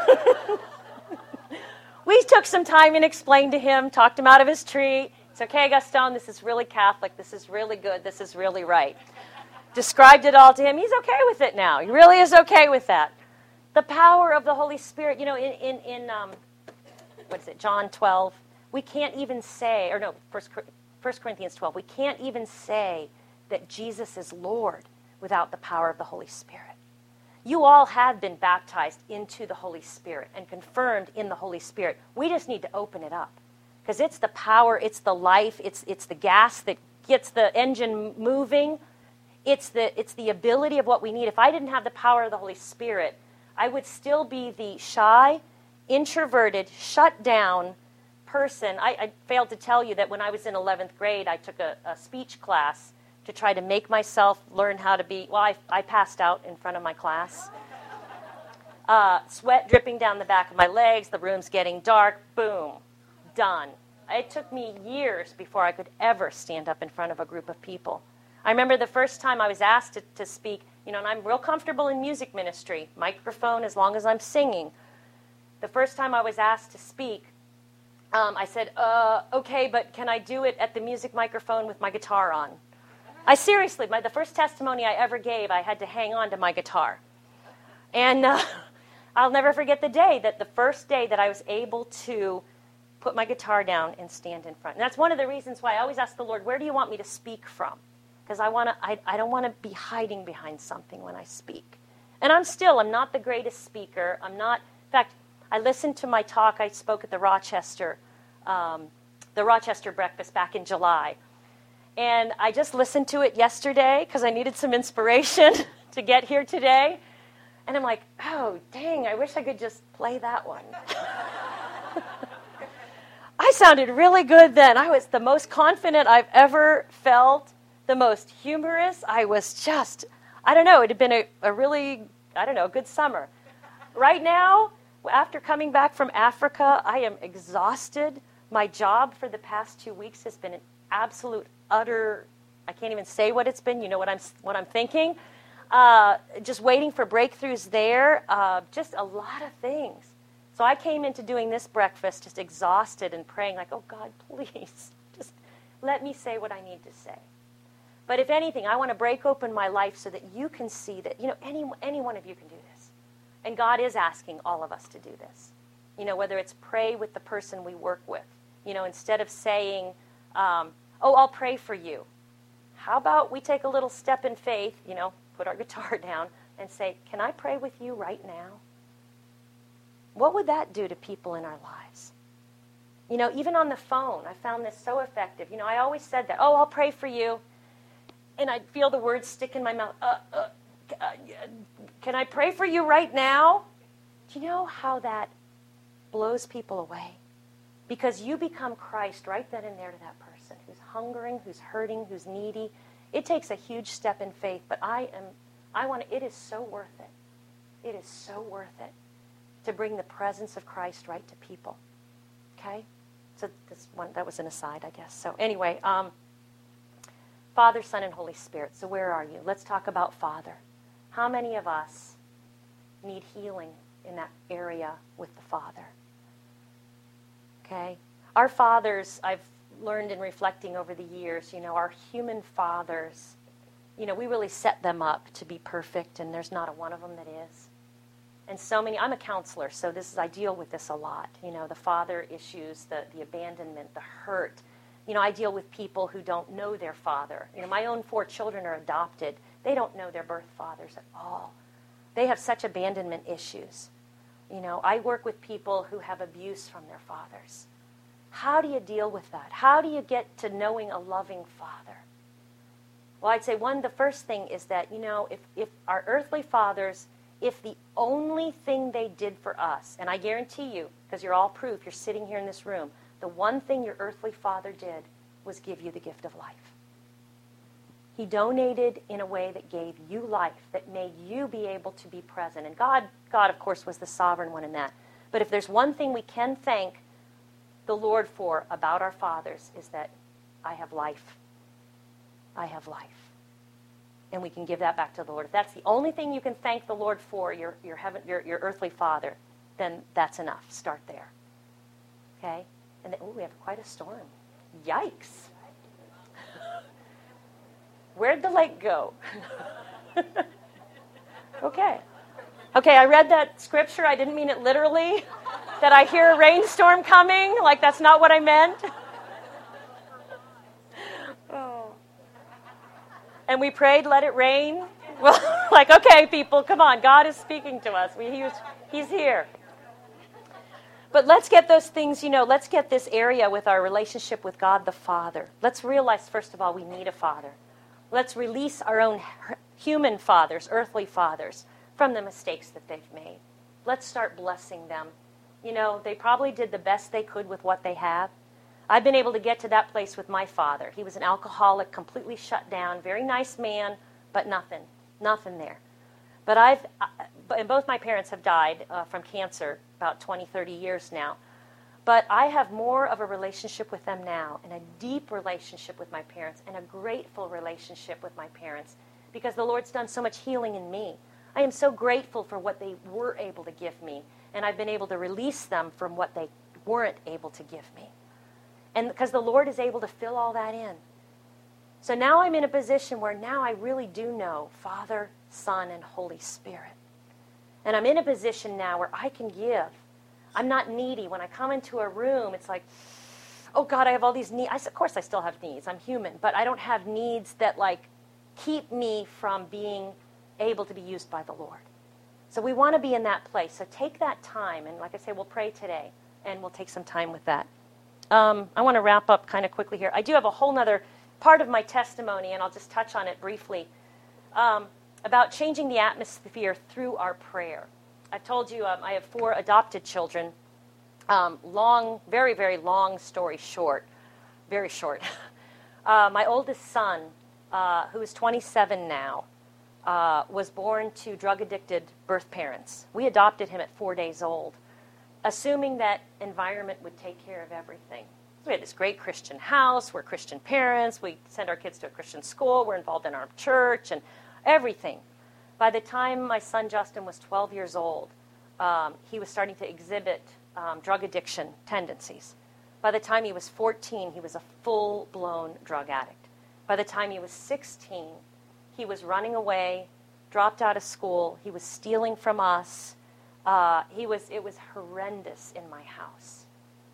We took some time and explained to him, talked him out of his tree. It's okay, Gaston, this is really Catholic. This is really good. This is really right. Described it all to him. He's okay with it now. He really is okay with that. The power of the Holy Spirit, you know, in, in, in um, what is it, John twelve, we can't even say, or no, First Corinthians twelve, we can't even say that Jesus is Lord without the power of the Holy Spirit. You all have been baptized into the Holy Spirit and confirmed in the Holy Spirit. We just need to open it up, because it's the power, it's the life, it's it's the gas that gets the engine moving. It's the it's the ability of what we need. If I didn't have the power of the Holy Spirit, I would still be the shy, introverted, shut down person. I, I failed to tell you that when I was in eleventh grade, I took a, a speech class to try to make myself learn how to be, well, I, I passed out in front of my class. Uh, sweat dripping down the back of my legs, the room's getting dark, boom, done. It took me years before I could ever stand up in front of a group of people. I remember the first time I was asked to, to speak, you know, and I'm real comfortable in music ministry, microphone as long as I'm singing. The first time I was asked to speak, um, I said, uh, okay, but can I do it at the music microphone with my guitar on? I seriously, my, the first testimony I ever gave, I had to hang on to my guitar. And uh, I'll never forget the day, that the first day that I was able to put my guitar down and stand in front. And that's one of the reasons why I always ask the Lord, where do you want me to speak from? because I want to. I, I don't want to be hiding behind something when I speak. And I'm still. I'm not the greatest speaker. I'm not. In fact, I listened to my talk. I spoke at the Rochester, um, the Rochester breakfast back in July, and I just listened to it yesterday because I needed some inspiration to get here today. And I'm like, oh, dang, I wish I could just play that one. I sounded really good then. I was the most confident I've ever felt, the most humorous. I was just, I don't know, it had been a, a really, I don't know, good summer. Right now, after coming back from Africa, I am exhausted. My job for the past two weeks has been an absolute, utter, I can't even say what it's been. You know what I'm, what I'm thinking. Uh, just waiting for breakthroughs there, uh, just a lot of things. So I came into doing this breakfast just exhausted and praying like, oh, God, please, just let me say what I need to say. But if anything, I want to break open my life so that you can see that, you know, any, any one of you can do this. And God is asking all of us to do this. You know, whether it's pray with the person we work with. You know, instead of saying, um, oh, I'll pray for you. How about we take a little step in faith, you know, put our guitar down and say, can I pray with you right now? What would that do to people in our lives? You know, even on the phone, I found this so effective. You know, I always said that, oh, I'll pray for you. And I'd feel the words stick in my mouth. Uh, uh, uh, can I pray for you right now? Do you know how that blows people away? Because you become Christ right then and there to that person who's hungering, who's hurting, who's needy. It takes a huge step in faith, but I am, I want to, it is so worth it. It is so worth it to bring the presence of Christ right to people. Okay? So this one, that was an aside, I guess. So anyway, um, Father, Son, and Holy Spirit. So where are you? Let's talk about Father. How many of us need healing in that area with the Father? Okay? Our fathers, I've learned in reflecting over the years, you know, our human fathers, you know, we really set them up to be perfect, and there's not a one of them that is. And so many, I'm a counselor, so this is, I deal with this a lot, you know, the father issues, the, the abandonment, the hurt. You know, I deal with people who don't know their father. You know, my own four children are adopted. They don't know their birth fathers at all. They have such abandonment issues. You know, I work with people who have abuse from their fathers. How do you deal with that? How do you get to knowing a loving father? Well, I'd say one, the first thing is that, you know, if, if our earthly fathers, if the only thing they did for us, and I guarantee you, because you're all proof, you're sitting here in this room, the one thing your earthly father did was give you the gift of life. He donated in a way that gave you life, that made you be able to be present. And God, God, of course, was the sovereign one in that. But if there's one thing we can thank the Lord for about our fathers is that I have life. I have life. And we can give that back to the Lord. If that's the only thing you can thank the Lord for, your, your, heaven, your, your earthly father, then that's enough. Start there. Okay? And then, oh, we have quite a storm. Yikes. Where'd the lake go? Okay. Okay, I read that scripture. I didn't mean it literally. That I hear a rainstorm coming. Like, that's not what I meant. Oh. And we prayed, let it rain. Well, like, okay, people, come on. God is speaking to us. We, he was, he's here. But let's get those things, you know, let's get this area with our relationship with God the Father. Let's realize, first of all, we need a father. Let's release our own human fathers, earthly fathers, from the mistakes that they've made. Let's start blessing them. You know, they probably did the best they could with what they have. I've been able to get to that place with my father. He was an alcoholic, completely shut down, very nice man, but nothing, nothing there. But I've, and both my parents have died uh, from cancer about twenty, thirty years now. But I have more of a relationship with them now, and a deep relationship with my parents, and a grateful relationship with my parents, because the Lord's done so much healing in me. I am so grateful for what they were able to give me, and I've been able to release them from what they weren't able to give me. And because the Lord is able to fill all that in. So now I'm in a position where now I really do know Father, Son, and Holy Spirit. And I'm in a position now where I can give. I'm not needy. When I come into a room, it's like, oh God, I have all these needs. I, of course I still have needs. I'm human. But I don't have needs that like keep me from being able to be used by the Lord. So we want to be in that place. So take that time, and like I say, we'll pray today, and we'll take some time with that. Um, I want to wrap up kind of quickly here. I do have a whole other part of my testimony, and I'll just touch on it briefly, um, about changing the atmosphere through our prayer. I've told you um, I have four adopted children. Um, long, very, very long story short, very short. uh, my oldest son, uh, who is twenty-seven now, uh, was born to drug-addicted birth parents. We adopted him at four days old, assuming that environment would take care of everything. We had this great Christian house. We're Christian parents. We send our kids to a Christian school. We're involved in our church and everything. By the time my son Justin was twelve years old, um, he was starting to exhibit um, drug addiction tendencies. By the time he was fourteen, he was a full-blown drug addict. By the time he was sixteen, he was running away, dropped out of school. He was stealing from us. Uh, he was. It was horrendous in my house.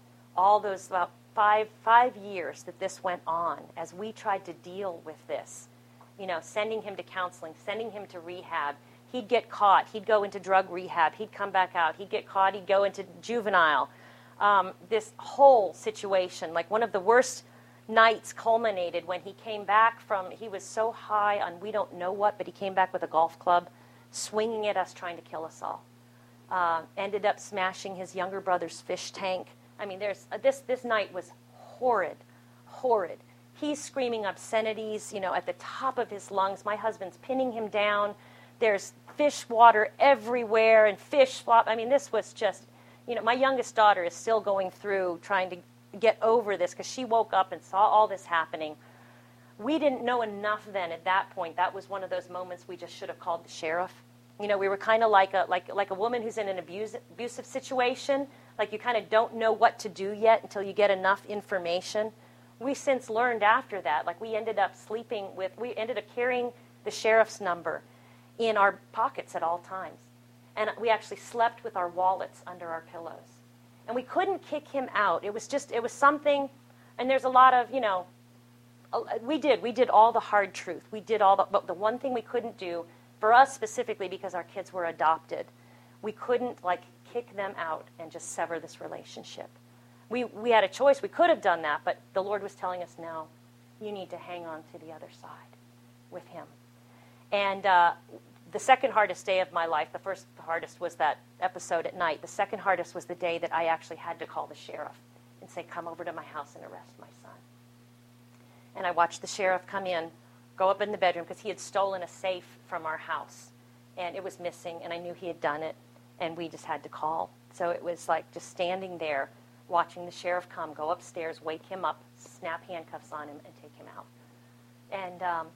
All those about five five years that this went on as we tried to deal with this, you know, sending him to counseling, sending him to rehab. He'd get caught. He'd go into drug rehab. He'd come back out. He'd get caught. He'd go into juvenile. Um, this whole situation, like one of the worst nights culminated when he came back from, he was so high on we don't know what, but he came back with a golf club, swinging at us, trying to kill us all. Uh, ended up smashing his younger brother's fish tank. I mean, there's uh, this this night was horrid, horrid. He's screaming obscenities, you know, at the top of his lungs. My husband's pinning him down. There's fish water everywhere and fish flop. I mean, this was just, you know, my youngest daughter is still going through trying to get over this because she woke up and saw all this happening. We didn't know enough then at that point. That was one of those moments we just should have called the sheriff. You know, we were kind of like a like like a woman who's in an abuse, abusive situation. Like you kind of don't know what to do yet until you get enough information. We since learned after that. Like we ended up sleeping with, we ended up carrying the sheriff's number in our pockets at all times. And we actually slept with our wallets under our pillows. And we couldn't kick him out. It was just, it was something, and there's a lot of, you know, we did, we did all the hard truth. We did all the, but the one thing we couldn't do, for us specifically because our kids were adopted, we couldn't like kick them out and just sever this relationship. We we had a choice. We could have done that, but the Lord was telling us, no, you need to hang on to the other side with him. And uh, the second hardest day of my life, the first hardest was that episode at night. The second hardest was the day that I actually had to call the sheriff and say, come over to my house and arrest my son. And I watched the sheriff come in, go up in the bedroom, because he had stolen a safe from our house. And it was missing, and I knew he had done it, and we just had to call. So it was like just standing there, watching the sheriff come, go upstairs, wake him up, snap handcuffs on him, and take him out. And um,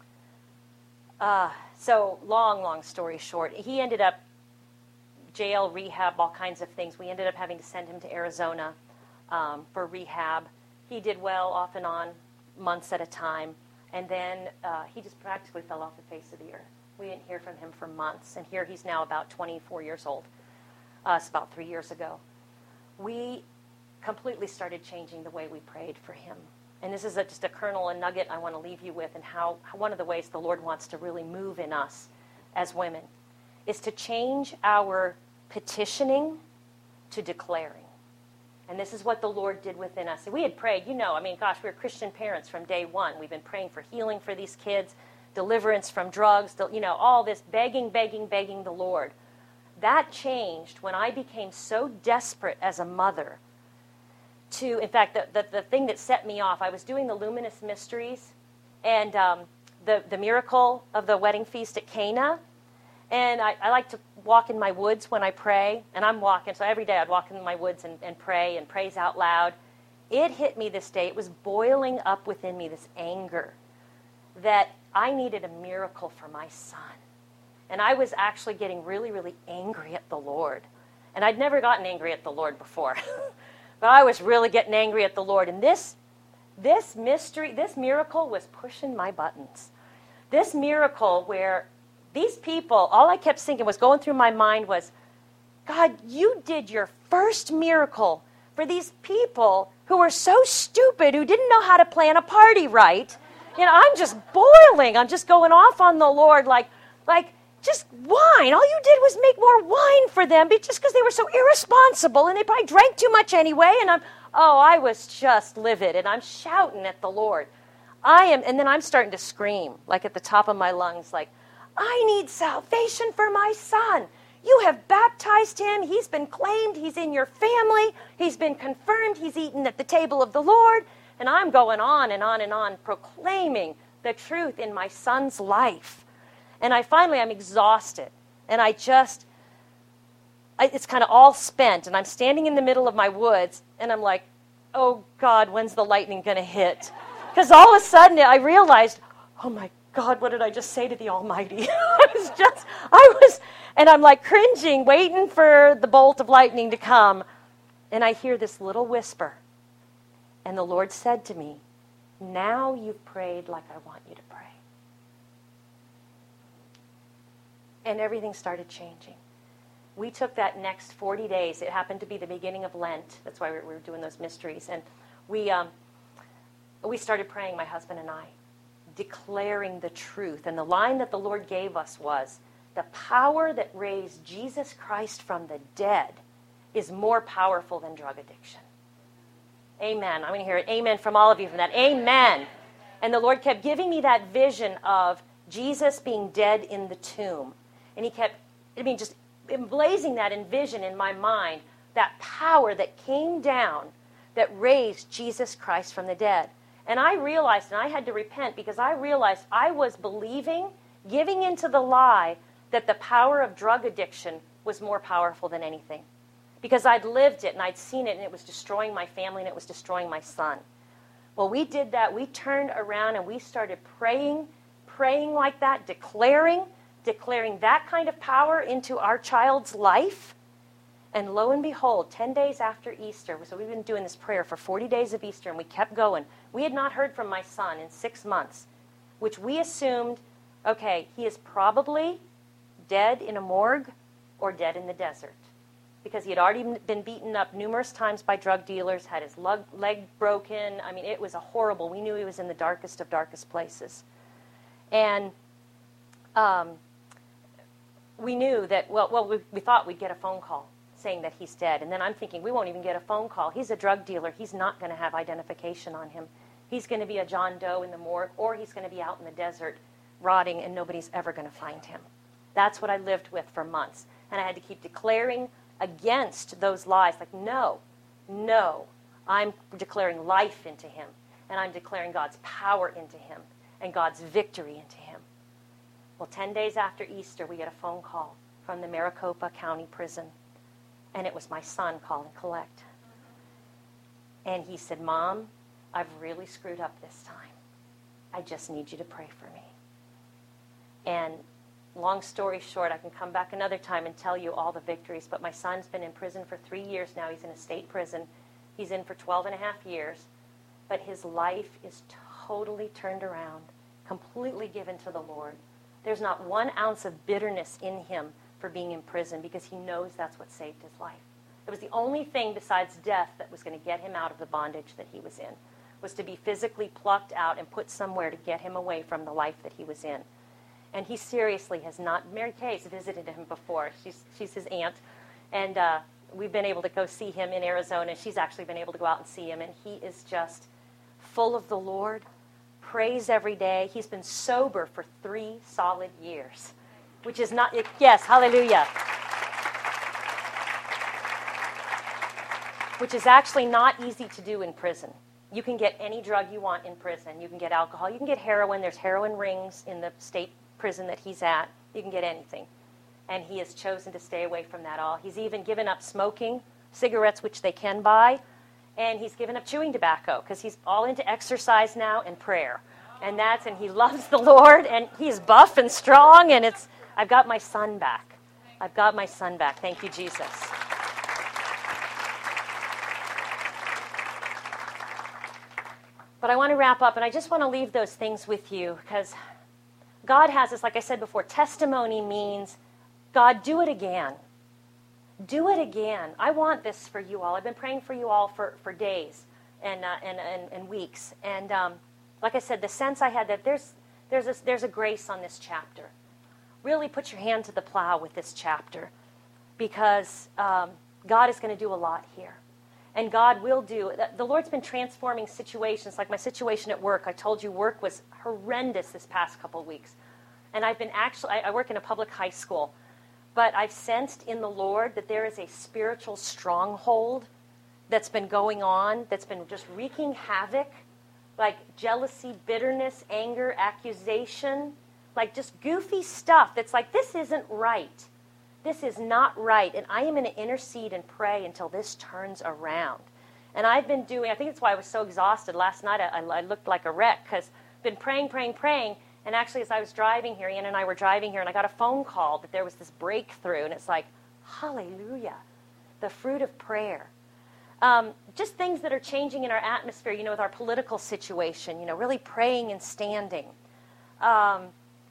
uh, so long, long story short, he ended up jail, rehab, all kinds of things. We ended up having to send him to Arizona um, for rehab. He did well off and on, months at a time. And then uh, he just practically fell off the face of the earth. We didn't hear from him for months. And here he's now about twenty-four years old. Uh, it's about three years ago. We completely started changing the way we prayed for him. And this is a, just a kernel, a nugget I want to leave you with, and how, how one of the ways the Lord wants to really move in us as women is to change our petitioning to declaring. And this is what the Lord did within us. And we had prayed, you know, I mean, gosh, we were Christian parents from day one. We've been praying for healing for these kids, deliverance from drugs, you know, all this begging, begging, begging the Lord. That changed when I became so desperate as a mother to, in fact, the, the, the thing that set me off, I was doing the Luminous Mysteries and um, the, the miracle of the wedding feast at Cana. And I, I like to walk in my woods when I pray, and I'm walking. So every day I'd walk in my woods and, and pray and praise out loud. It hit me this day. It was boiling up within me, this anger, that I needed a miracle for my son. And I was actually getting really, really angry at the Lord. And I'd never gotten angry at the Lord before. But I was really getting angry at the Lord. And this, this mystery, this miracle was pushing my buttons. This miracle where these people, all I kept thinking was going through my mind was, God, you did your first miracle for these people who were so stupid, who didn't know how to plan a party right. You know, I'm just boiling. I'm just going off on the Lord like, like, just wine. All you did was make more wine for them but just because they were so irresponsible and they probably drank too much anyway. And I'm, oh, I was just livid. And I'm shouting at the Lord. I am, and then I'm starting to scream, like at the top of my lungs, like, I need salvation for my son. You have baptized him. He's been claimed. He's in your family. He's been confirmed. He's eaten at the table of the Lord. And I'm going on and on and on, proclaiming the truth in my son's life. And I finally, I'm exhausted. And I just, I, it's kind of all spent. And I'm standing in the middle of my woods. And I'm like, oh, God, when's the lightning going to hit? Because all of a sudden I realized, oh, my God, what did I just say to the Almighty? I was just, I was, and I'm like cringing, waiting for the bolt of lightning to come. And I hear this little whisper. And the Lord said to me, now you've prayed like I want you to pray. And everything started changing. We took that next forty days. It happened to be the beginning of Lent. That's why we were doing those mysteries. And we, um, we started praying, my husband and I, declaring the truth. And the line that the Lord gave us was, the power that raised Jesus Christ from the dead is more powerful than drug addiction. Amen. I'm going to hear it. Amen from all of you from that. Amen. And the Lord kept giving me that vision of Jesus being dead in the tomb. And he kept, I mean, just emblazing that in vision in my mind, that power that came down that raised Jesus Christ from the dead. And I realized, and I had to repent because I realized I was believing, giving into the lie that the power of drug addiction was more powerful than anything. Because I'd lived it and I'd seen it and it was destroying my family and it was destroying my son. Well, we did that. We turned around and we started praying, praying like that, declaring, declaring that kind of power into our child's life. And lo and behold, ten days after Easter, so we've been doing this prayer for forty days of Easter and we kept going. We had not heard from my son in six months, which we assumed, okay, he is probably dead in a morgue or dead in the desert. Because he had already been beaten up numerous times by drug dealers, had his leg, leg broken. I mean, it was a horrible, we knew he was in the darkest of darkest places. And um, we knew that, well, well we, we thought we'd get a phone call saying that he's dead. And then I'm thinking, we won't even get a phone call. He's a drug dealer. He's not going to have identification on him. He's going to be a John Doe in the morgue, or he's going to be out in the desert rotting, and nobody's ever going to find him. That's what I lived with for months. And I had to keep declaring against those lies, like, no, no, I'm declaring life into him, and I'm declaring God's power into him, and God's victory into him. Well, ten days after Easter, we get a phone call from the Maricopa County Prison, and it was my son calling collect. And he said, Mom, I've really screwed up this time. I just need you to pray for me. And long story short, I can come back another time and tell you all the victories, but my son's been in prison for three years now. He's in a state prison. He's in for twelve and a half years, but his life is totally turned around, completely given to the Lord. There's not one ounce of bitterness in him for being in prison because he knows that's what saved his life. It was the only thing besides death that was going to get him out of the bondage that he was in, was to be physically plucked out and put somewhere to get him away from the life that he was in. And he seriously has not, Mary Kay's visited him before. She's, she's his aunt. And uh, we've been able to go see him in Arizona. She's actually been able to go out and see him. And he is just full of the Lord, prays every day. He's been sober for three solid years, which is not, yes, hallelujah. Which is actually not easy to do in prison. You can get any drug you want in prison. You can get alcohol. You can get heroin. There's heroin rings in the state prison that he's at. You can get anything. And he has chosen to stay away from that all. He's even given up smoking, cigarettes, which they can buy, and he's given up chewing tobacco because he's all into exercise now and prayer. And that's, and he loves the Lord, and he's buff and strong, and it's, I've got my son back. I've got my son back. Thank you, Jesus. But I want to wrap up, and I just want to leave those things with you because God has this, like I said before, testimony means, God, do it again. Do it again. I want this for you all. I've been praying for you all for, for days and, uh, and, and, and weeks. And um, like I said, the sense I had that there's there's a, there's a grace on this chapter. Really put your hand to the plow with this chapter, because um, God is going to do a lot here. And God will do, the Lord's been transforming situations, like my situation at work. I told you work was horrendous this past couple of weeks. And I've been actually, I, I work in a public high school, but I've sensed in the Lord that there is a spiritual stronghold that's been going on, that's been just wreaking havoc, like jealousy, bitterness, anger, accusation, like just goofy stuff that's like, this isn't right. This is not right. And I am going to intercede and pray until this turns around. And I've been doing, I think that's why I was so exhausted. Last night I, I looked like a wreck, because I've been praying, praying, praying. And actually, as I was driving here, Ian and I were driving here, and I got a phone call that there was this breakthrough. And it's like, hallelujah, the fruit of prayer. Um, just things that are changing in our atmosphere, you know, with our political situation, you know, really praying and standing. Um,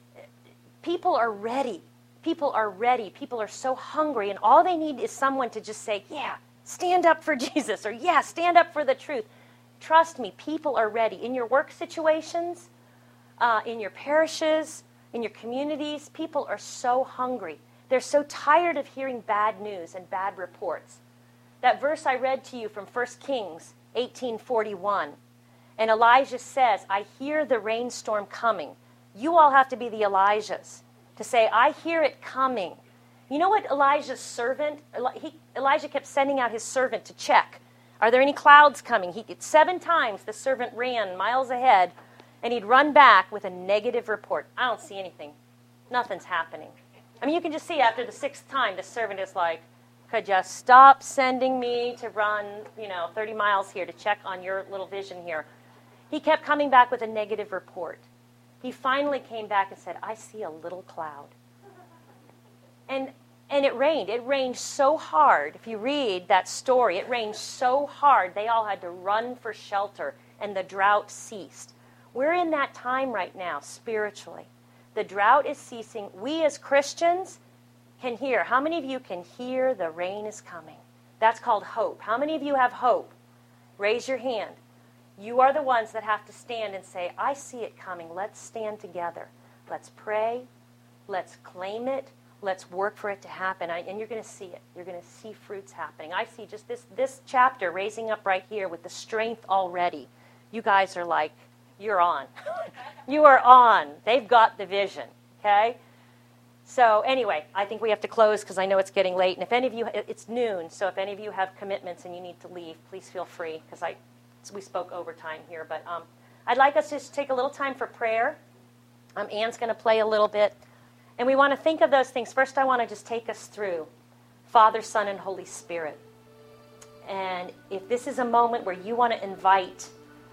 people are ready. People are ready. People are so hungry, and all they need is someone to just say, yeah, stand up for Jesus, or yeah, stand up for the truth. Trust me, people are ready. In your work situations, uh, in your parishes, in your communities, people are so hungry. They're so tired of hearing bad news and bad reports. That verse I read to you from First Kings eighteen forty-one, and Elijah says, I hear the rainstorm coming. You all have to be the Elijahs to say, I hear it coming. You know what Elijah's servant, he, Elijah kept sending out his servant to check. Are there any clouds coming? He, seven times the servant ran miles ahead, and he'd run back with a negative report. I don't see anything. Nothing's happening. I mean, you can just see after the sixth time, the servant is like, could you stop sending me to run, you know, thirty miles here to check on your little vision here? He kept coming back with a negative report. He finally came back and said, I see a little cloud. And and it rained. It rained so hard. If you read that story, it rained so hard they all had to run for shelter, and the drought ceased. We're in that time right now, spiritually. The drought is ceasing. We as Christians can hear. How many of you can hear the rain is coming? That's called hope. How many of you have hope? Raise your hand. You are the ones that have to stand and say, I see it coming. Let's stand together. Let's pray. Let's claim it. Let's work for it to happen. I, and you're going to see it. You're going to see fruits happening. I see just this, this chapter raising up right here with the strength already. You guys are like, you're on. You are on. They've got the vision. Okay? So anyway, I think we have to close because I know it's getting late. And if any of you, it's noon, so if any of you have commitments and you need to leave, please feel free, because I, we spoke overtime here. But um, I'd like us to just take a little time for prayer. Um, Anne's going to play a little bit. And we want to think of those things. First, I want to just take us through Father, Son, and Holy Spirit. And if this is a moment where you want to invite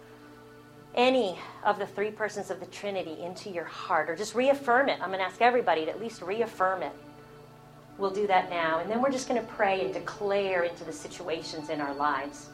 any of the three persons of the Trinity into your heart, or just reaffirm it. I'm going to ask everybody to at least reaffirm it. We'll do that now. And then we're just going to pray and declare into the situations in our lives.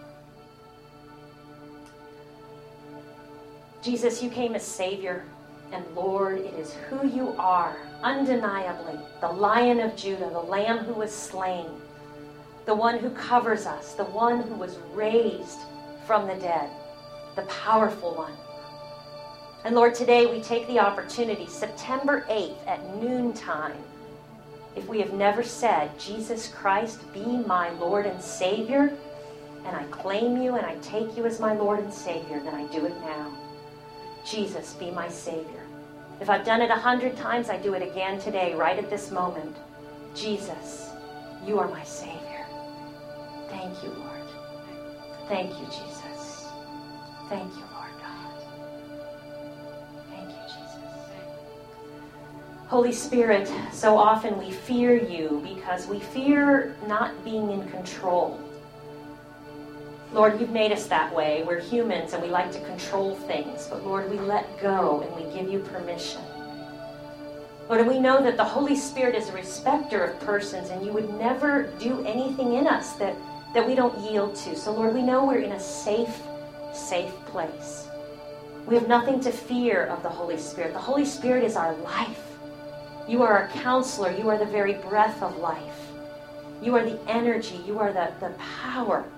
Jesus, you came as Savior and Lord. It is who you are, undeniably. The Lion of Judah, the Lamb who was slain, the one who covers us, the one who was raised from the dead, the powerful one. And Lord, today we take the opportunity, September eighth at noontime, if we have never said, Jesus Christ, be my Lord and Savior, and I claim you and I take you as my Lord and Savior, then I do it now. Jesus, be my Savior. If I've done it a hundred times, I do it again today, right at this moment. Jesus, you are my Savior. Thank you, Lord. Thank you, Jesus. Thank you, Lord God. Thank you, Jesus. Holy Spirit, so often we fear you because we fear not being in control. Lord, you've made us that way. We're humans and we like to control things. But Lord, we let go and we give you permission. Lord, and we know that the Holy Spirit is a respecter of persons, and you would never do anything in us that, that we don't yield to. So Lord, we know we're in a safe safe place. We have nothing to fear of the Holy Spirit. The Holy Spirit is our life. You are our counselor. You are the very breath of life. You are the energy. You are the, the power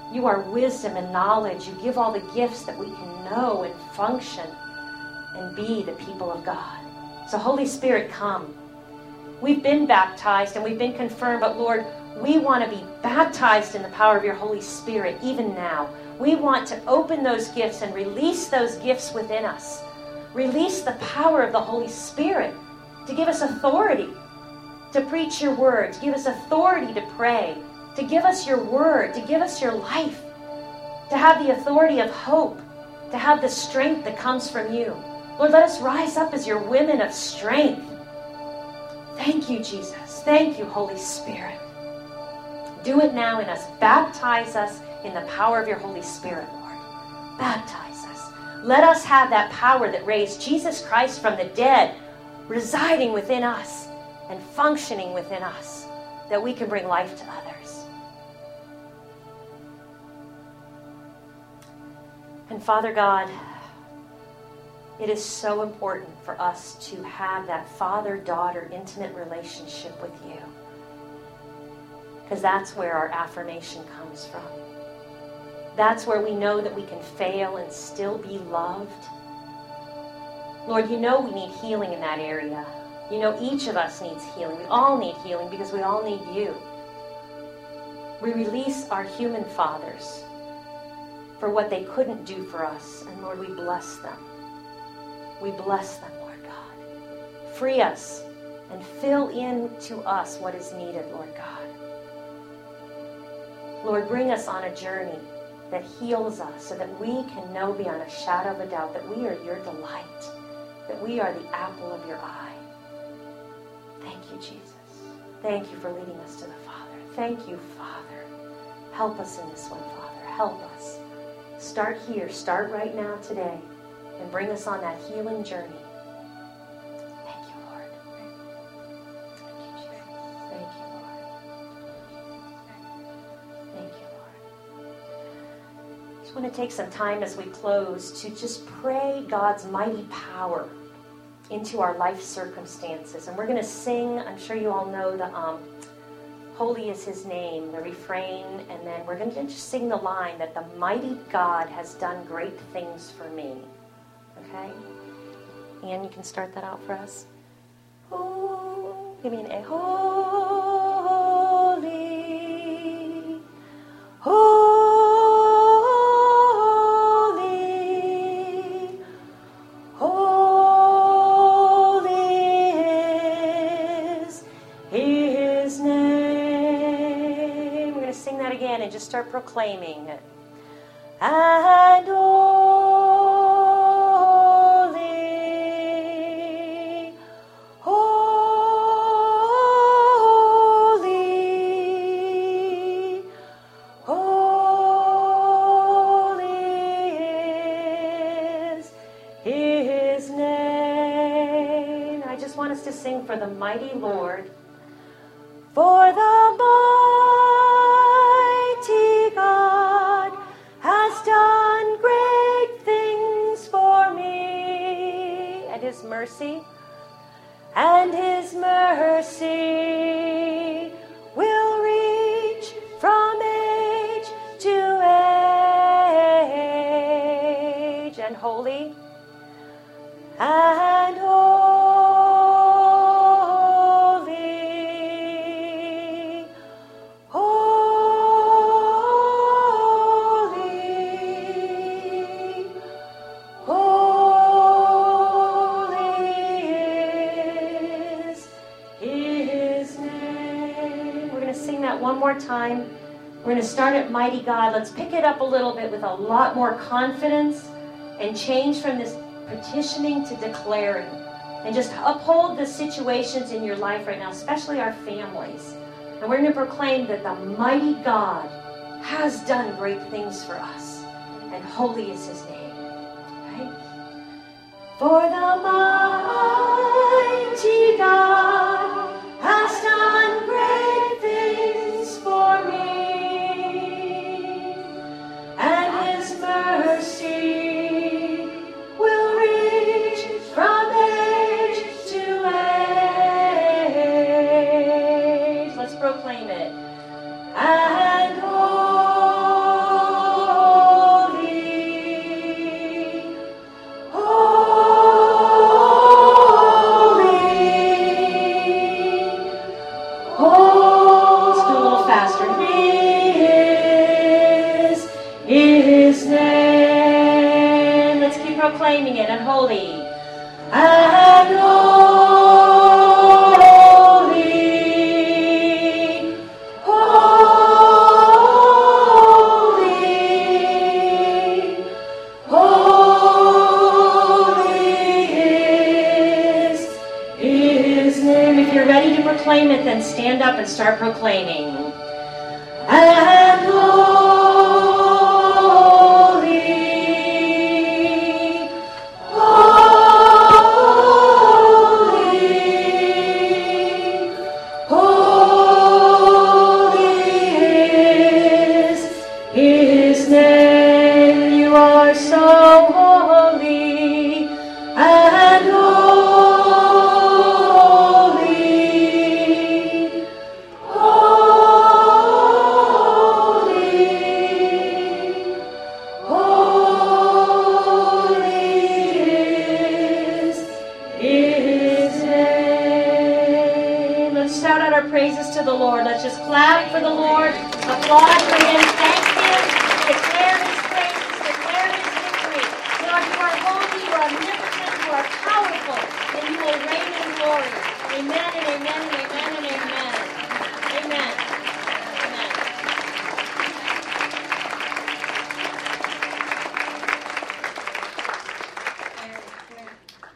You are wisdom and knowledge. You give all the gifts that we can know and function and be the people of God. So Holy Spirit, come. We've been baptized and we've been confirmed, but Lord, we want to be baptized in the power of your Holy Spirit even now. We want to open those gifts and release those gifts within us. Release the power of the Holy Spirit to give us authority to preach your word, to give us authority to pray, to give us your word, to give us your life, to have the authority of hope, to have the strength that comes from you. Lord, let us rise up as your women of strength. Thank you, Jesus. Thank you, Holy Spirit. Do it now in us. Baptize us in the power of your Holy Spirit, Lord. Baptize us. Let us have that power that raised Jesus Christ from the dead, residing within us and functioning within us, that we can bring life to others. And Father God, it is so important for us to have that father-daughter intimate relationship with you, because that's where our affirmation comes from. That's where we know that we can fail and still be loved. Lord, you know we need healing in that area. You know each of us needs healing. We all need healing because we all need you. We release our human fathers for what they couldn't do for us. And Lord, we bless them. We bless them, Lord God. Free us and fill in to us what is needed, Lord God. Lord, bring us on a journey that heals us so that we can know beyond a shadow of a doubt that we are your delight, that we are the apple of your eye. Thank you, Jesus. Thank you for leading us to the Father. Thank you, Father. Help us in this one, Father. Help us. Start here. Start right now today and bring us on that healing journey. Thank you, Lord. Thank you, Jesus. Thank you, Lord. Thank you, Lord. I just want to take some time as we close to just pray God's mighty power into our life circumstances. And we're going to sing, I'm sure you all know the um, Holy is His Name, the refrain, and then we're going to just sing the line that the mighty God has done great things for me. Okay? Anne, you can start that out for us. Oh, give me an A. Holy, holy, and just start proclaiming it. And holy, holy, holy is His name. I just want us to sing for the mighty Lord, for the God has done great things for me, and His mercy, and His mercy will reach from age to age, and holy, and holy. One more time. We're going to start at Mighty God. Let's pick it up a little bit with a lot more confidence and change from this petitioning to declaring. And just uphold the situations in your life right now, especially our families. And we're going to proclaim that the mighty God has done great things for us. And holy is His name. Right? For the mighty God has done great things for me, and His mercy will reach from age to age. Let's proclaim it. And holy faster. His is name. Let's keep proclaiming it. Unholy. And holy. Holy. Holy is His name. If you're ready to proclaim it, then stand up and start proclaiming. And holy, holy, holy is His name. You are so holy and holy. Praises to the Lord. Let's just clap for the Lord, applaud for Him, thank Him, declare His praises, declare His victory. Lord, you are holy, you are omnipotent, you are powerful, and you will reign in glory. Amen and amen and